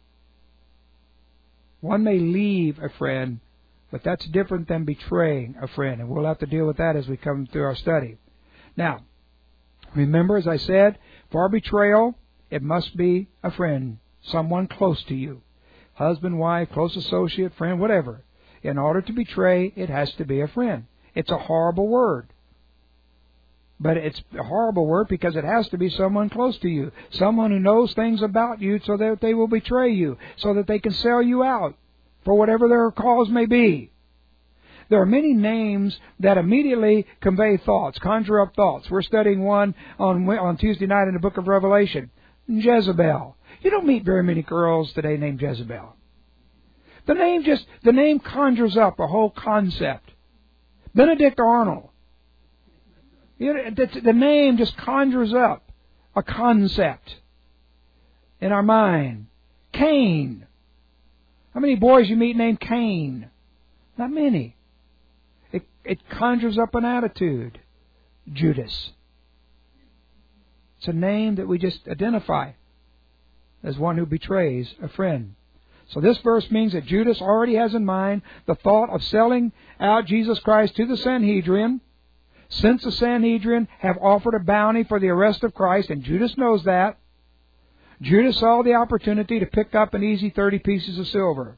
One may leave a friend, but that's different than betraying a friend. And we'll have to deal with that as we come through our study. Now, remember, as I said, for betrayal, it must be a friend, someone close to you. Husband, wife, close associate, friend, whatever. In order to betray, it has to be a friend. It's a horrible word. But it's a horrible word because it has to be someone close to you. Someone who knows things about you so that they will betray you. So that they can sell you out for whatever their cause may be. There are many names that immediately convey thoughts, conjure up thoughts. We're studying one on, on Tuesday night in the book of Revelation. Jezebel. You don't meet very many girls today named Jezebel. The name just, the name conjures up a whole concept. Benedict Arnold. You know, the, the name just conjures up a concept in our mind. Cain. How many boys you meet named Cain? Not many. It, it conjures up an attitude. Judas. It's a name that we just identify as one who betrays a friend. So this verse means that Judas already has in mind the thought of selling out Jesus Christ to the Sanhedrin, since the Sanhedrin have offered a bounty for the arrest of Christ, and Judas knows that. Judas saw the opportunity to pick up an easy thirty pieces of silver.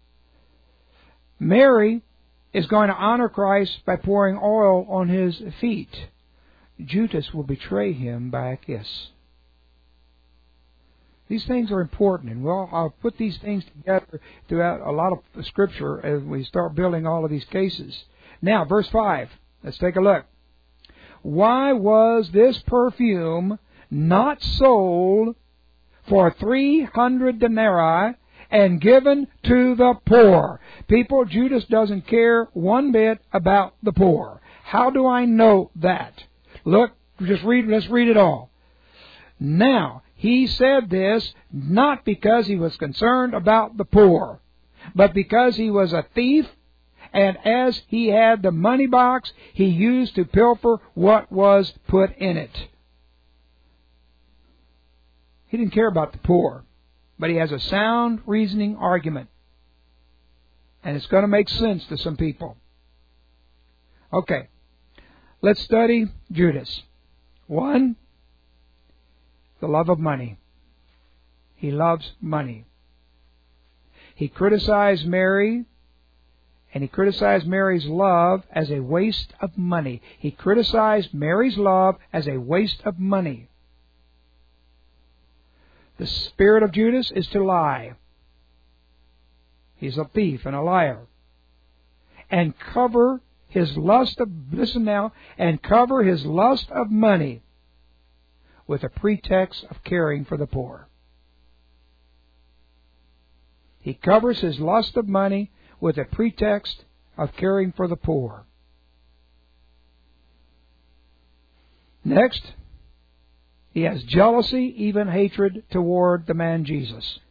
Mary is going to honor Christ by pouring oil on his feet. Judas will betray him by a kiss. These things are important, and we'll, I'll put these things together throughout a lot of Scripture as we start building all of these cases. Now, verse five. Let's take a look. Why was this perfume not sold for three hundred denarii and given to the poor? People, Judas doesn't care one bit about the poor. How do I know that? Look, just read, let's read it all. Now, he said this not because he was concerned about the poor, but because he was a thief, and as he had the money box, he used to pilfer what was put in it. He didn't care about the poor, but he has a sound reasoning argument. And it's going to make sense to some people. Okay, let's study Judas. One, the love of money. He loves money. He criticized Mary, and he criticized Mary's love as a waste of money. He criticized Mary's love as a waste of money. The spirit of Judas is to lie. He's a thief and a liar. And cover his lust of, listen now, and cover his lust of money with a pretext of caring for the poor. He covers his lust of money with a pretext of caring for the poor. Next, he has jealousy, even hatred toward the man Jesus.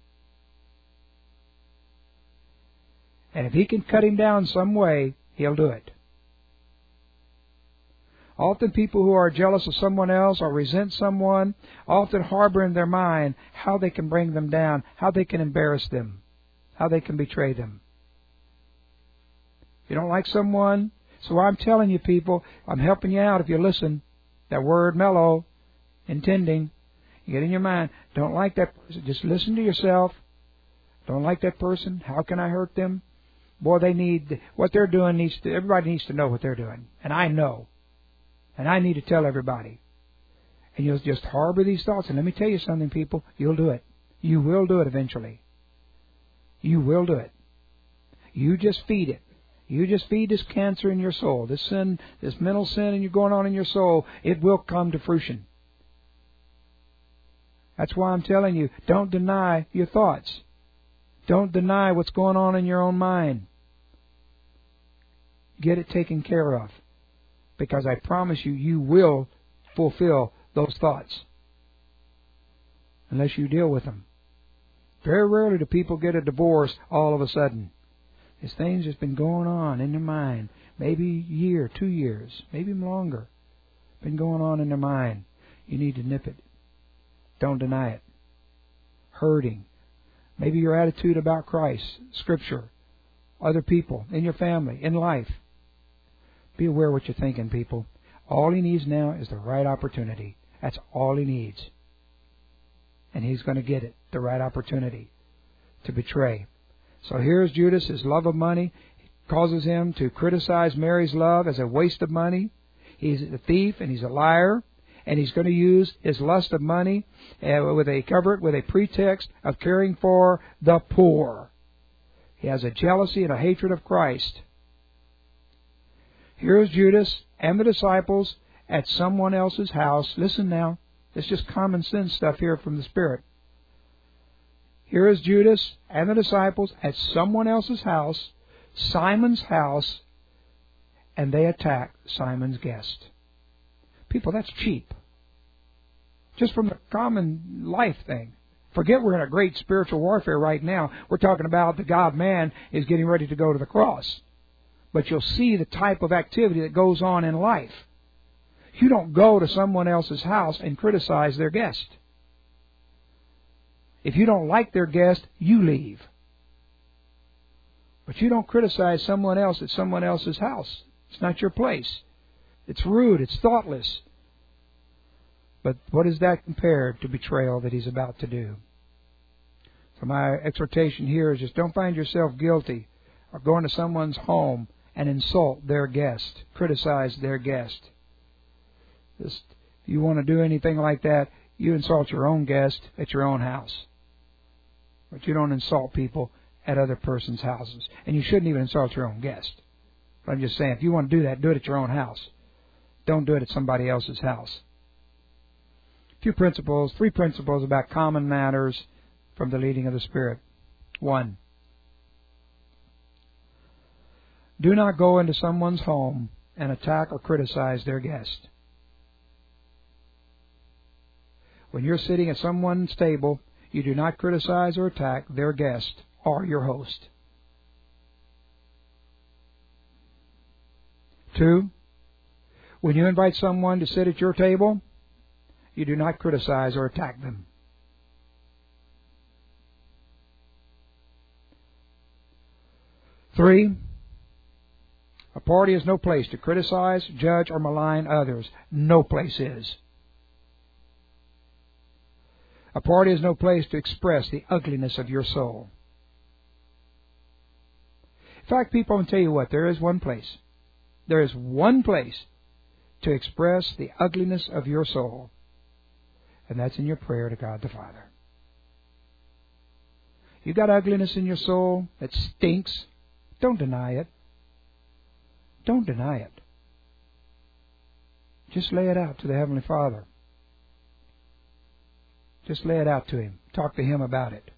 And if he can cut him down some way, he'll do it. Often people who are jealous of someone else or resent someone often harbor in their mind how they can bring them down, how they can embarrass them, how they can betray them. You don't like someone, so I'm telling you people, I'm helping you out if you listen. That word mellow, intending, you get in your mind, don't like that person, just listen to yourself. Don't like that person, how can I hurt them? Boy, they need, what they're doing needs to, everybody needs to know what they're doing. And I know. And I need to tell everybody. And you'll just harbor these thoughts. And let me tell you something, people. You'll do it. You will do it eventually. You will do it. You just feed it. You just feed this cancer in your soul, this sin, this mental sin and you're going on in your soul. It will come to fruition. That's why I'm telling you, don't deny your thoughts. Don't deny what's going on in your own mind. Get it taken care of. Because I promise you, you will fulfill those thoughts. Unless you deal with them. Very rarely do people get a divorce all of a sudden. This thing's just been going on in their mind. Maybe a year, two years, maybe longer. Been going on in their mind. You need to nip it. Don't deny it. Hurting. Maybe your attitude about Christ, Scripture, other people, in your family, in life. Be aware what you're thinking, people. All he needs now is the right opportunity. That's all he needs. And he's going to get it, the right opportunity to betray. So here's Judas, his love of money causes him to criticize Mary's love as a waste of money. He's a thief and he's a liar. And he's going to use his lust of money uh, with a cover it with a pretext of caring for the poor. He has a jealousy and a hatred of Christ. Here's Judas and the disciples at someone else's house. Listen now. It's just common sense stuff here from the Spirit. Here is Judas and the disciples at someone else's house, Simon's house, and they attack Simon's guest. People, that's cheap. Just from the common life thing. Forget we're in a great spiritual warfare right now. We're talking about the God-man is getting ready to go to the cross. But you'll see the type of activity that goes on in life. You don't go to someone else's house and criticize their guest. If you don't like their guest, you leave. But you don't criticize someone else at someone else's house. It's not your place. It's rude. It's thoughtless. But what is that compared to betrayal that he's about to do? So my exhortation here is just don't find yourself guilty of going to someone's home and insult their guest, criticize their guest. Just, if you want to do anything like that, you insult your own guest at your own house. But you don't insult people at other person's houses. And you shouldn't even insult your own guest. But I'm just saying, if you want to do that, do it at your own house. Don't do it at somebody else's house. A few principles, three principles about common matters from the leading of the Spirit. One, do not go into someone's home and attack or criticize their guest. When you're sitting at someone's table, you do not criticize or attack their guest or your host. Two, when you invite someone to sit at your table, you do not criticize or attack them. Three, A party is no place to criticize, judge, or malign others. No place is. A party is no place to express the ugliness of your soul. In fact, people, I'll tell you what, there is one place. There is one place to express the ugliness of your soul. And that's in your prayer to God the Father. You got ugliness in your soul that stinks. Don't deny it. Don't deny it. Just lay it out to the Heavenly Father. Just lay it out to Him. Talk to Him about it.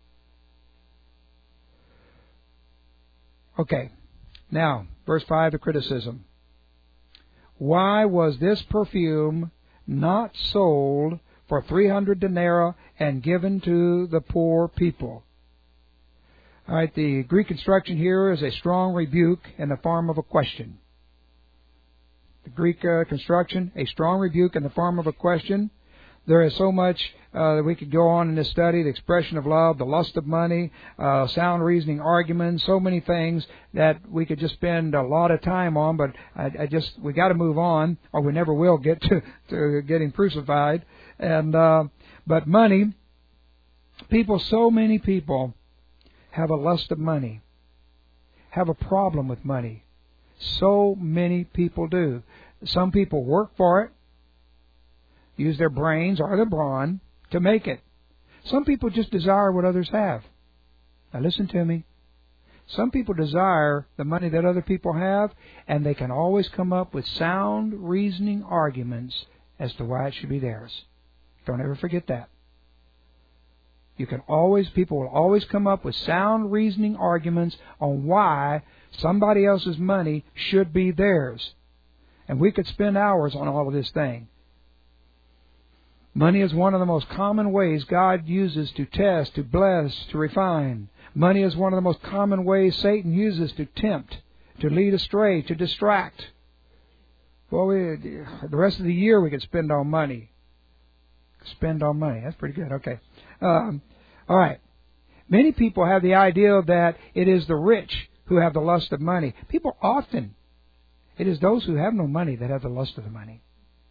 Okay. Now, verse five, the criticism. Why was this perfume not sold for three hundred denarii and given to the poor people? All right, the Greek construction here is a strong rebuke in the form of a question. The Greek uh, construction, a strong rebuke in the form of a question. There is so much uh, that we could go on in this study, the expression of love, the lust of money, uh, sound reasoning arguments, so many things that we could just spend a lot of time on, but I, I just, we got to move on, or we never will get to, to getting crucified. And uh, but money, people, so many people have a lust of money, have a problem with money. So many people do. Some people work for it, use their brains or their brawn to make it. Some people just desire what others have. Now listen to me. Some people desire the money that other people have, and they can always come up with sound reasoning arguments as to why it should be theirs. Don't ever forget that. You can always, people will always come up with sound reasoning arguments on why somebody else's money should be theirs. And we could spend hours on all of this thing. Money is one of the most common ways God uses to test, to bless, to refine. Money is one of the most common ways Satan uses to tempt, to lead astray, to distract. Well, we, the rest of the year we could spend on money. Spend on money. That's pretty good. Okay. Um, all right. Many people have the idea that it is the rich who have the lust of money. People often, it is those who have no money that have the lust of the money.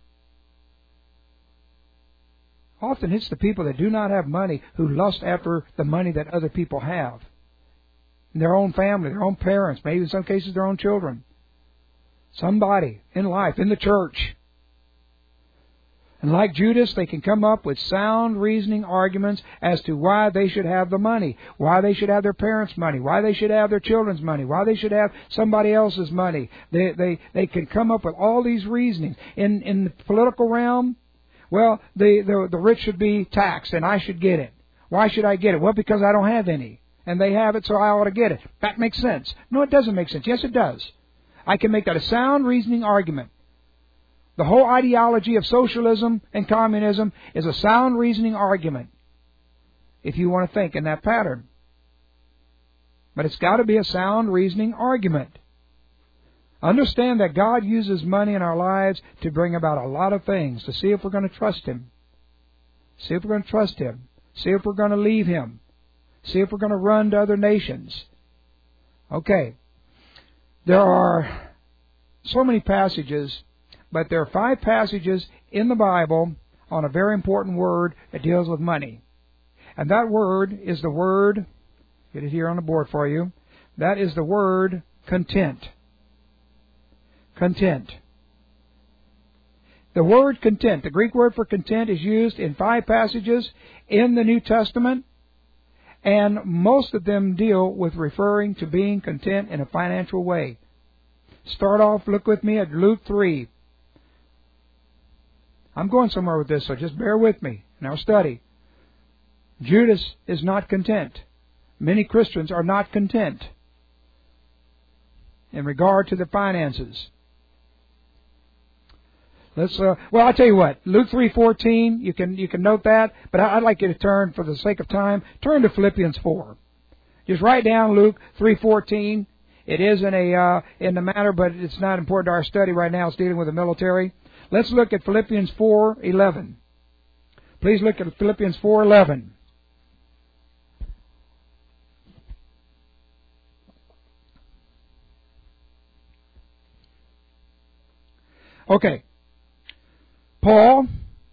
Often it's the people that do not have money who lust after the money that other people have. Their own family, their own parents, maybe in some cases their own children. Somebody in life, in the church. And like Judas, they can come up with sound reasoning arguments as to why they should have the money, why they should have their parents' money, why they should have their children's money, why they should have somebody else's money. They they they can come up with all these reasonings. In in the political realm, well, the, the the rich should be taxed and I should get it. Why should I get it? Well, because I don't have any. And they have it, so I ought to get it. That makes sense. No, it doesn't make sense. Yes, it does. I can make that a sound reasoning argument. The whole ideology of socialism and communism is a sound reasoning argument, if you want to think in that pattern. But it's got to be a sound reasoning argument. Understand that God uses money in our lives to bring about a lot of things, to see if we're going to trust Him. See if we're going to trust Him. See if we're going to leave Him. See if we're going to run to other nations. Okay. There are so many passages, but there are five passages in the Bible on a very important word that deals with money. And that word is the word, get it here on the board for you, that is the word content. Content. The word content, the Greek word for content, is used in five passages in the New Testament, and most of them deal with referring to being content in a financial way. Start off, look with me at Luke three. I'm going somewhere with this, so just bear with me in our study. Judas is not content. Many Christians are not content in regard to their finances. Let's. Uh, well, I'll tell you what. Luke three fourteen. You can you can note that, but I'd like you to turn, for the sake of time, turn to Philippians four. Just write down Luke three fourteen. It is in a uh, in the matter, but it's not important to our study right now. It's dealing with the military. Let's look at Philippians four eleven. Please look at Philippians four eleven. Okay. Paul,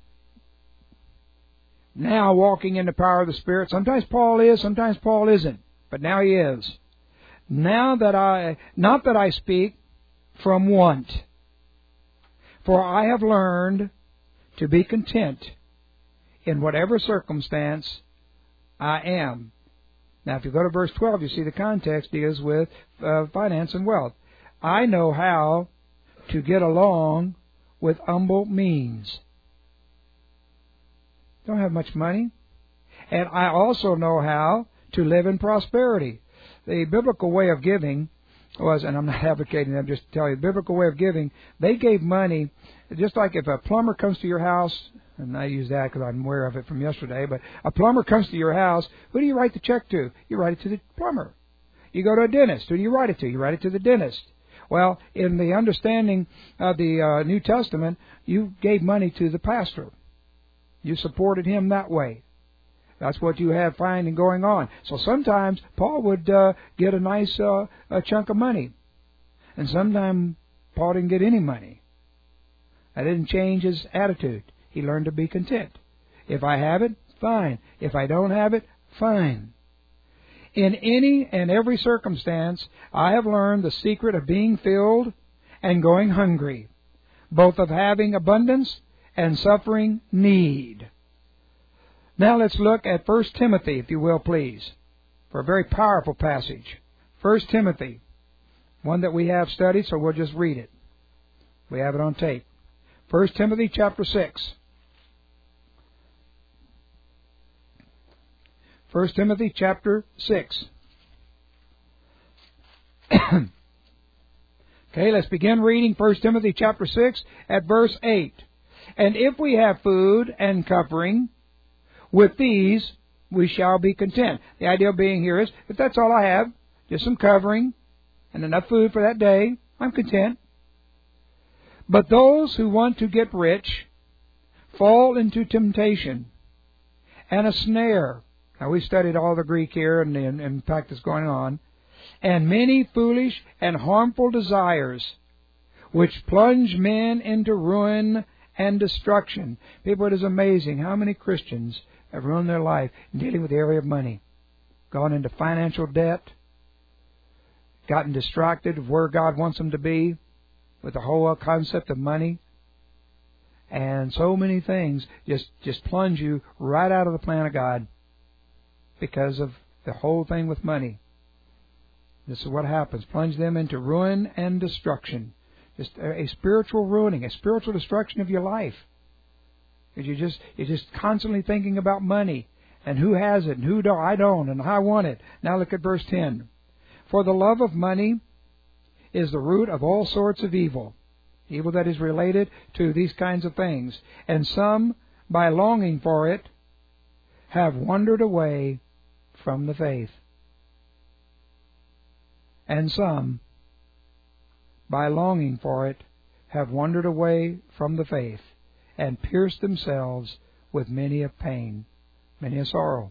now walking in the power of the Spirit. Sometimes Paul is, sometimes Paul isn't. But now he is. Now that I, not that I speak from want, for I have learned to be content in whatever circumstance I am. Now, if you go to verse twelve, you see the context deals with uh, finance and wealth. I know how to get along with humble means. Don't have much money. And I also know how to live in prosperity. The biblical way of giving was, and I'm not advocating them, just to tell you, the biblical way of giving, they gave money, just like if a plumber comes to your house, and I use that because I'm aware of it from yesterday, but a plumber comes to your house, who do you write the check to? You write it to the plumber. You go to a dentist, who do you write it to? You write it to the dentist. Well, in the understanding of the uh, New Testament, you gave money to the pastor. You supported him that way. That's what you have finding going on. So sometimes Paul would uh, get a nice uh, a chunk of money. And sometimes Paul didn't get any money. That didn't change his attitude. He learned to be content. If I have it, fine. If I don't have it, fine. In any and every circumstance, I have learned the secret of being filled and going hungry, both of having abundance and suffering need. Now let's look at First Timothy, if you will, please, for a very powerful passage. First Timothy, one that we have studied, so we'll just read it. We have it on tape. First Timothy chapter six. First Timothy chapter six. Okay, let's begin reading First Timothy chapter six at verse eight. And if we have food and covering, with these we shall be content. The idea being here is, if that's all I have, just some covering and enough food for that day, I'm content. But those who want to get rich fall into temptation and a snare. Now, we studied all the Greek here, and in fact it's going on. And many foolish and harmful desires, which plunge men into ruin and destruction. People, it is amazing how many Christians have ruined their life in dealing with the area of money. Gone into financial debt, gotten distracted of where God wants them to be with the whole concept of money. And so many things just, just plunge you right out of the plan of God because of the whole thing with money. This is what happens. Plunge them into ruin and destruction. Just a spiritual ruining, a spiritual destruction of your life. Because you just, you're just constantly thinking about money and who has it and who don't. I don't and I want it. Now look at verse ten. For the love of money is the root of all sorts of evil. Evil that is related to these kinds of things. And some, by longing for it, have wandered away from the faith. And some, by longing for it, have wandered away from the faith and pierced themselves with many a pain, many a sorrow.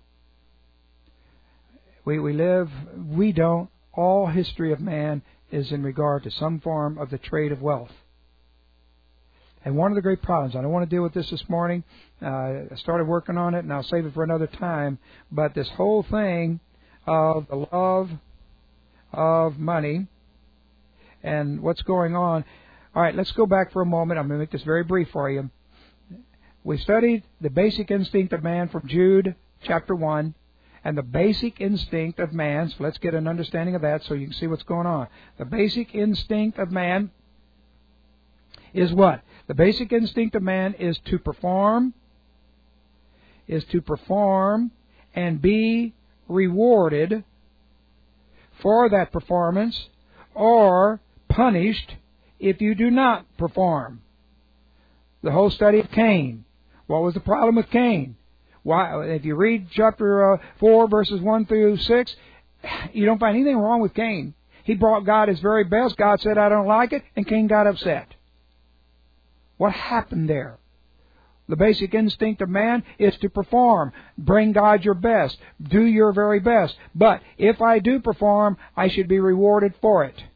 We, we live, we don't, all history of man is in regard to some form of the trade of wealth. And one of the great problems, I don't want to deal with this this morning, uh, I started working on it and I'll save it for another time, but this whole thing of the love of money and what's going on. All right, let's go back for a moment. I'm going to make this very brief for you. We studied the basic instinct of man from Jude chapter one, and the basic instinct of man, so let's get an understanding of that so you can see what's going on. The basic instinct of man is what? The basic instinct of man is to perform, is to perform and be rewarded for that performance or punished if you do not perform. The whole study of Cain. What was the problem with Cain? Why, if you read chapter uh, four, verses one through six, you don't find anything wrong with Cain. He brought God his very best. God said, I don't like it, and Cain got upset. What happened there? The basic instinct of man is to perform. Bring God your best. Do your very best. But if I do perform, I should be rewarded for it.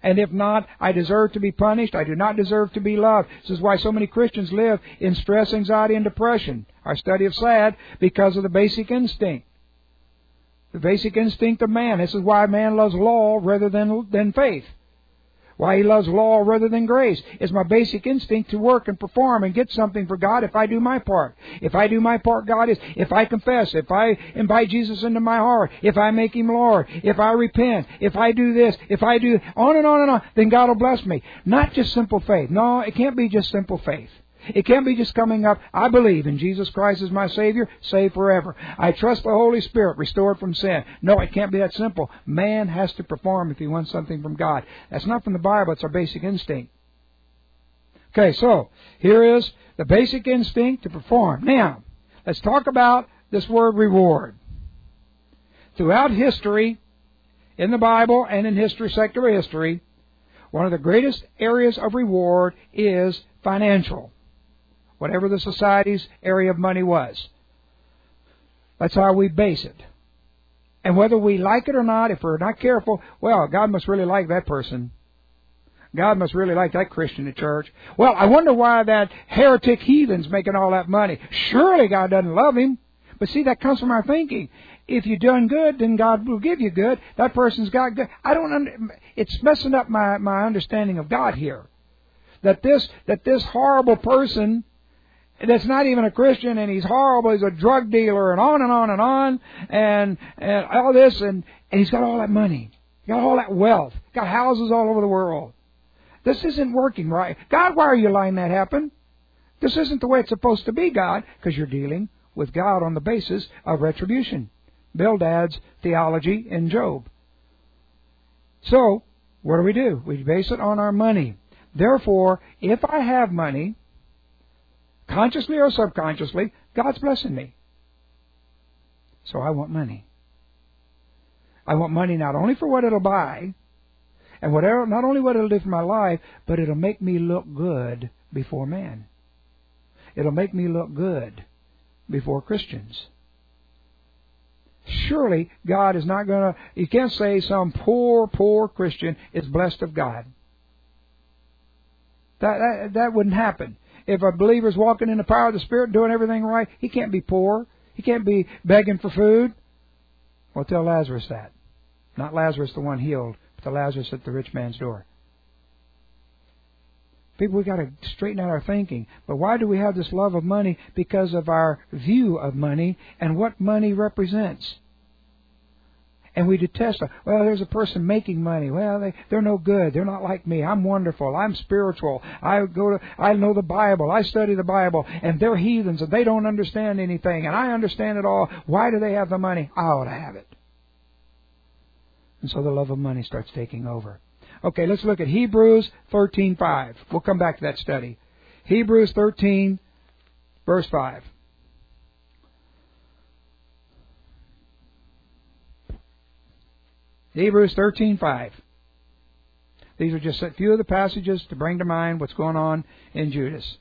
And if not, I deserve to be punished. I do not deserve to be loved. This is why so many Christians live in stress, anxiety, and depression. Our study of sad, because of the basic instinct. The basic instinct of man. This is why man loves law rather than, than faith. Why he loves law rather than grace. It's my basic instinct to work and perform and get something for God if I do my part. If I do my part, God is, if I confess, if I invite Jesus into my heart, if I make Him Lord, if I repent, if I do this, if I do, on and on and on, then God will bless me. Not just simple faith. No, it can't be just simple faith. It can't be just coming up, I believe in Jesus Christ as my Savior, saved forever. I trust the Holy Spirit, restored from sin. No, it can't be that simple. Man has to perform if he wants something from God. That's not from the Bible, it's our basic instinct. Okay, so here is the basic instinct to perform. Now, let's talk about this word reward. Throughout history, in the Bible and in history, secular history, one of the greatest areas of reward is financial. Whatever the society's area of money was. That's how we base it. And whether we like it or not, if we're not careful, well, God must really like that person. God must really like that Christian at church. Well, I wonder why that heretic heathen's making all that money. Surely God doesn't love him. But see, that comes from our thinking. If you've done good, then God will give you good. That person's got good. I don't under, it's messing up my, my understanding of God here. That this, that this horrible person that's not even a Christian, and he's horrible, he's a drug dealer, and on and on and on, and, and all this, and, and he's got all that money. He's got all that wealth. Got houses all over the world. This isn't working right. God, why are you letting that happen? This isn't the way it's supposed to be, God, because you're dealing with God on the basis of retribution. Bildad's theology in Job. So, what do we do? We base it on our money. Therefore, if I have money, consciously or subconsciously, God's blessing me. So I want money. I want money not only for what it'll buy, and whatever, not only what it'll do for my life, but it'll make me look good before man. It'll make me look good before Christians. Surely God is not going to, you can't say some poor, poor Christian is blessed of God. That, that, that wouldn't happen. If a believer's walking in the power of the Spirit, doing everything right, he can't be poor. He can't be begging for food. Well, tell Lazarus that. Not Lazarus, the one healed, but the Lazarus at the rich man's door. People, we've got to straighten out our thinking. But why do we have this love of money? Because of our view of money and what money represents. And we detest them. Well, there's a person making money. Well, they, they're no good. They're not like me. I'm wonderful. I'm spiritual. I go to, I know the Bible. I study the Bible. And they're heathens and they don't understand anything. And I understand it all. Why do they have the money? I ought to have it. And so the love of money starts taking over. Okay, let's look at Hebrews thirteen five. We'll come back to that study. Hebrews thirteen, verse five. Hebrews thirteen five. These are just a few of the passages to bring to mind what's going on in Judas.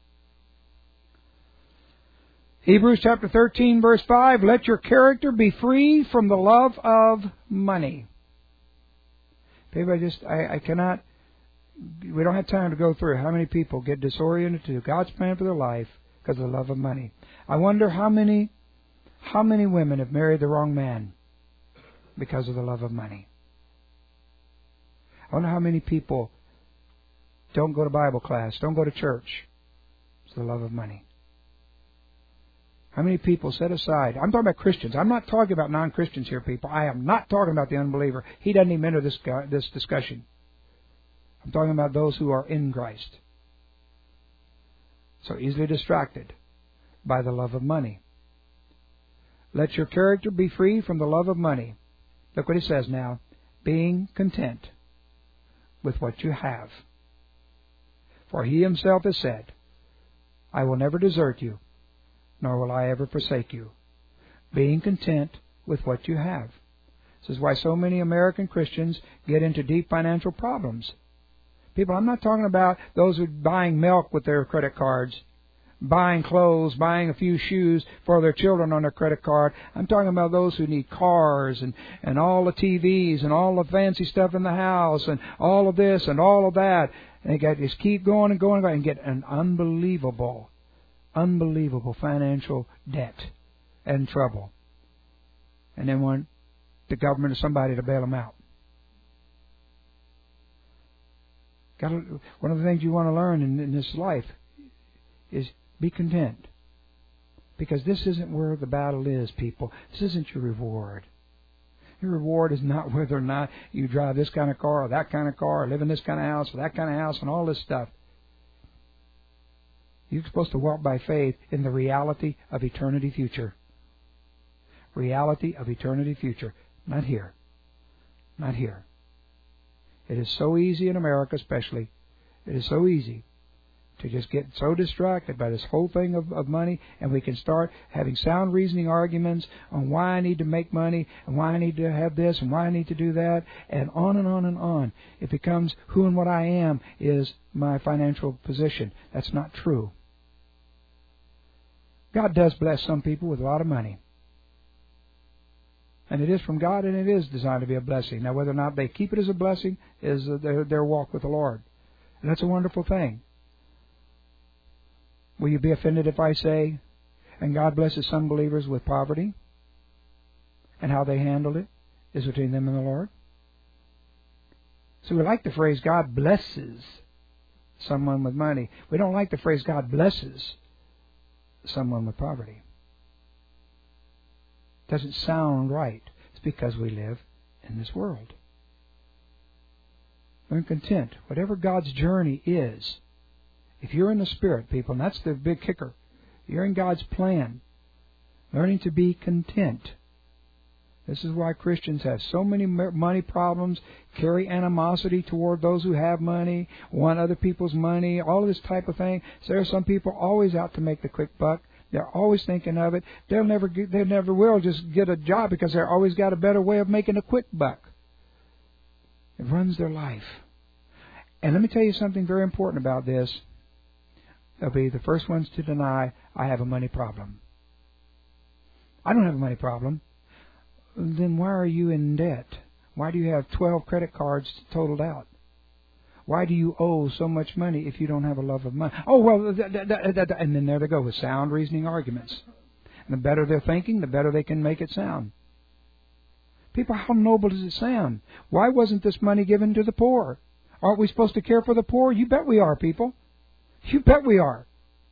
Hebrews chapter thirteen, verse five. Let your character be free from the love of money. People, I just, I, I cannot, we don't have time to go through how many people get disoriented to God's plan for their life because of the love of money. I wonder how many, how many women have married the wrong man because of the love of money. I wonder how many people don't go to Bible class, don't go to church. It's the love of money. How many people set aside? I'm talking about Christians. I'm not talking about non-Christians here, people. I am not talking about the unbeliever. He doesn't even enter this, this discussion. I'm talking about those who are in Christ. So easily distracted by the love of money. Let your character be free from the love of money. Look what he says now. Being content with what you have. For he himself has said, I will never desert you, nor will I ever forsake you. Being content with what you have. This is why so many American Christians get into deep financial problems. People, I'm not talking about those who are buying milk with their credit cards, buying clothes, buying a few shoes for their children on their credit card. I'm talking about those who need cars and, and all the T Vs and all the fancy stuff in the house and all of this and all of that. And they got just keep going and going and get an unbelievable, unbelievable financial debt and trouble. And then want the government or somebody to bail them out. Gotta, one of the things you want to learn in, in this life is be content. Because this isn't where the battle is, people. This isn't your reward. Your reward is not whether or not you drive this kind of car or that kind of car or live in this kind of house or that kind of house and all this stuff. You're supposed to walk by faith in the reality of eternity future. Reality of eternity future. Not here. Not here. It is so easy in America especially. It is so easy to just get so distracted by this whole thing of, of money, and we can start having sound reasoning arguments on why I need to make money and why I need to have this and why I need to do that, and on and on and on. It becomes who and what I am is my financial position. That's not true. God does bless some people with a lot of money. And it is from God, and it is designed to be a blessing. Now, whether or not they keep it as a blessing is their, their walk with the Lord. And that's a wonderful thing. Will you be offended if I say, and God blesses some believers with poverty, and how they handle it is between them and the Lord? So we like the phrase, God blesses someone with money. We don't like the phrase, God blesses someone with poverty. It doesn't sound right. It's because we live in this world. We're content. Whatever God's journey is, if you're in the Spirit, people, and that's the big kicker, you're in God's plan, learning to be content. This is why Christians have so many money problems, carry animosity toward those who have money, want other people's money, all of this type of thing. So there are some people always out to make the quick buck. They're always thinking of it. They'll never, they never will just get a job because they've always got a better way of making a quick buck. It runs their life. And let me tell you something very important about this. They'll be the first ones to deny, I have a money problem. I don't have a money problem. Then why are you in debt? Why do you have twelve credit cards totaled out? Why do you owe so much money if you don't have a love of money? Oh, well, th- th- th- th- and then there they go with sound reasoning arguments. And the better they're thinking, the better they can make it sound. People, how noble does it sound? Why wasn't this money given to the poor? Aren't we supposed to care for the poor? You bet we are, people. You bet we are.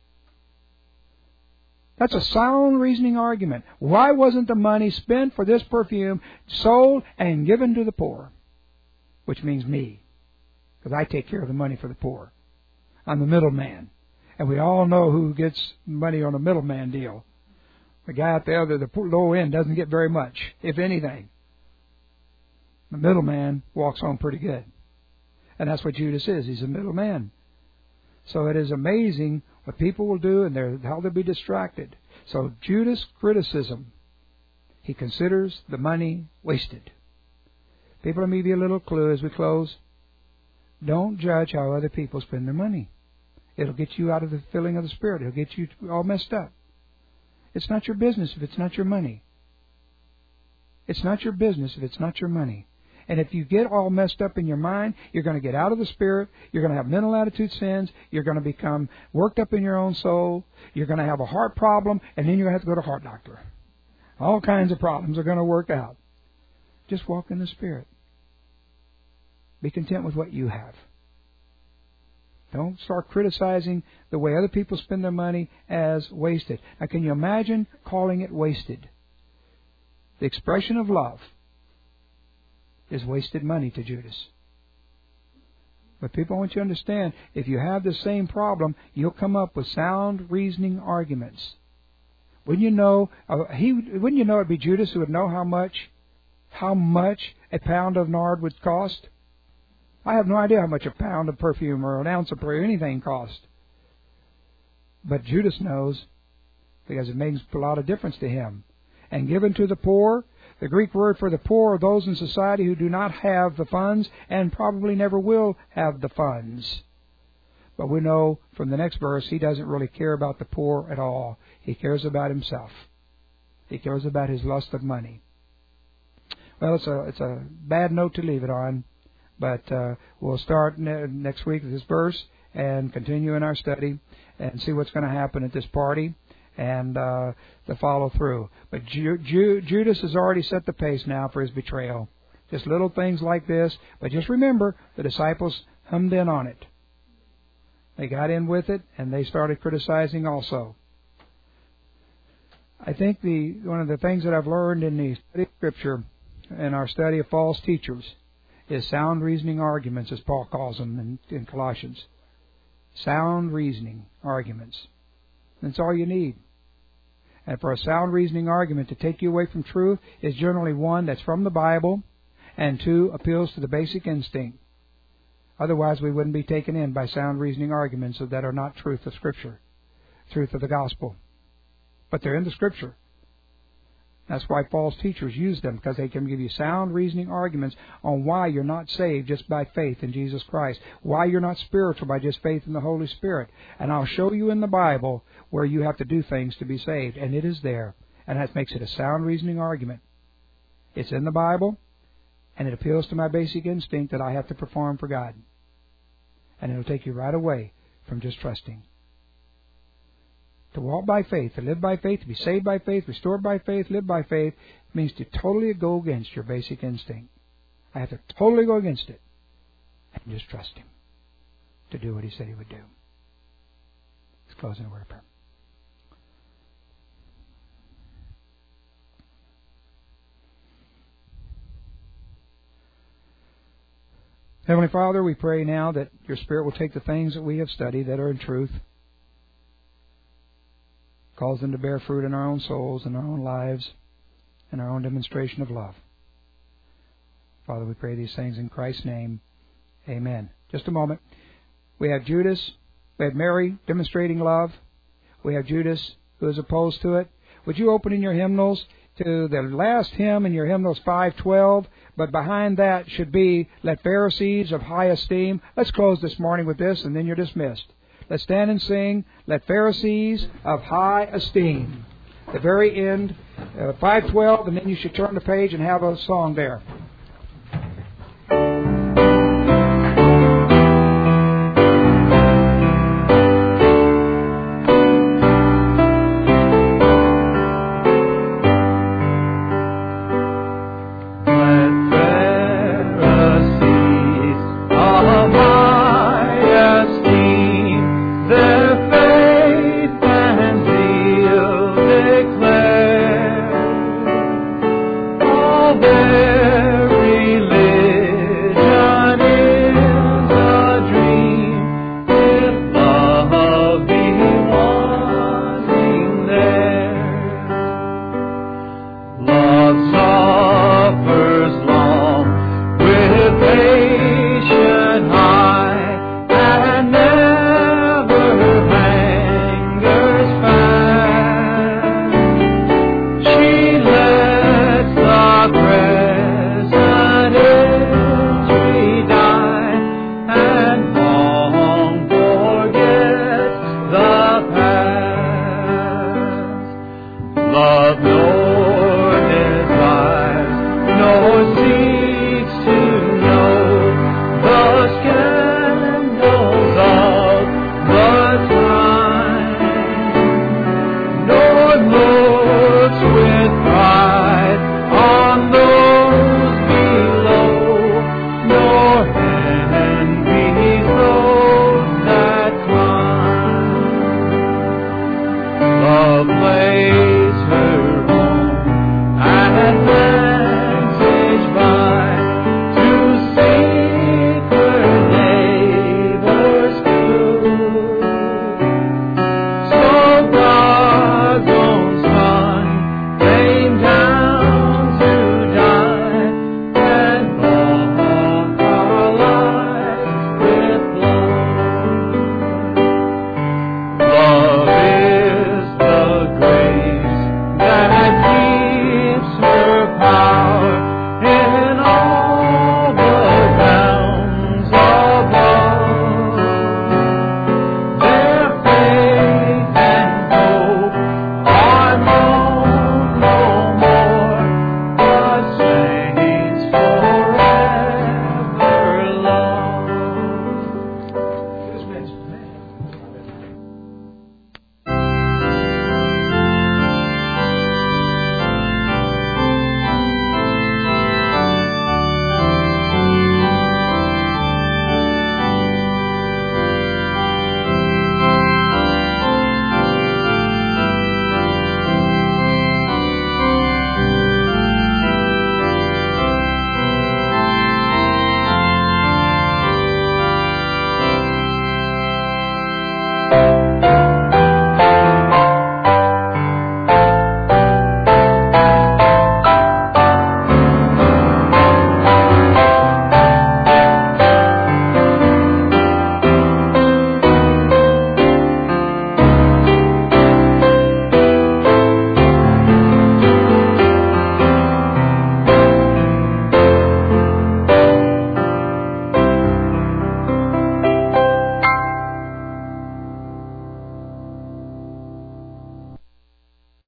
That's a sound reasoning argument. Why wasn't the money spent for this perfume sold and given to the poor? Which means me. Because I take care of the money for the poor. I'm the middleman. And we all know who gets money on a middleman deal. The guy at the other, the low end, doesn't get very much, if anything. The middleman walks home pretty good. And that's what Judas is. He's a middleman. So it is amazing what people will do and how they'll be distracted. So Judas' criticism, he considers the money wasted. People, let me give you a little clue as we close. Don't judge how other people spend their money. It'll get you out of the filling of the Spirit. It'll get you all messed up. It's not your business if it's not your money. It's not your business if it's not your money. And if you get all messed up in your mind, you're going to get out of the Spirit. You're going to have mental attitude sins. You're going to become worked up in your own soul. You're going to have a heart problem, and then you're going to have to go to a heart doctor. All kinds of problems are going to work out. Just walk in the Spirit. Be content with what you have. Don't start criticizing the way other people spend their money as wasted. Now, can you imagine calling it wasted? The expression of love is wasted money to Judas. But people, I want you to understand, if you have the same problem, you'll come up with sound reasoning arguments. Wouldn't you know? Uh, he wouldn't you know it'd be Judas who would know how much, how much a pound of nard would cost? I have no idea how much a pound of perfume or an ounce of perfume, anything cost. But Judas knows, because it makes a lot of difference to him. And given to the poor, the Greek word for the poor are those in society who do not have the funds and probably never will have the funds. But we know from the next verse, He doesn't really care about the poor at all. He cares about Himself. He cares about His lust of money. Well, it's a it's a bad note to leave it on, but uh, we'll start ne- next week with this verse and continue in our study and see what's going to happen at this party and uh, the follow through. But Ju- Ju- Judas has already set the pace now for his betrayal. Just little things like this, but just remember the disciples hummed in on it. They got in with it and they started criticizing also. I think the one of the things that I've learned in the study of Scripture and our study of false teachers is sound reasoning arguments, as Paul calls them in, in Colossians. Sound reasoning arguments. That's all you need. And for a sound reasoning argument to take you away from truth is generally one that's from the Bible, and two, appeals to the basic instinct. Otherwise, we wouldn't be taken in by sound reasoning arguments that are not truth of Scripture, truth of the gospel. But they're in the Scripture. That's why false teachers use them, because they can give you sound reasoning arguments on why you're not saved just by faith in Jesus Christ, why you're not spiritual by just faith in the Holy Spirit. And I'll show you in the Bible where you have to do things to be saved, and it is there. And that makes it a sound reasoning argument. It's in the Bible, and it appeals to my basic instinct that I have to perform for God. And it'll take you right away from just trusting. To walk by faith, to live by faith, to be saved by faith, restored by faith, live by faith, means to totally go against your basic instinct. I have to totally go against it and just trust Him to do what He said He would do. Let's close in a word of prayer. Heavenly Father, we pray now that Your Spirit will take the things that we have studied that are in truth, cause them to bear fruit in our own souls, in our own lives, in our own demonstration of love. Father, we pray these things in Christ's name. Amen. Just a moment. We have Judas. We have Mary demonstrating love. We have Judas who is opposed to it. Would you open in your hymnals to the last hymn in your hymnals five twelve, but behind that should be, let Pharisees of high esteem. Let's close this morning with this, and then you're dismissed. Let's stand and sing, let Pharisees of high esteem. The very end, uh, five twelve, and then you should turn the page and have a song there. With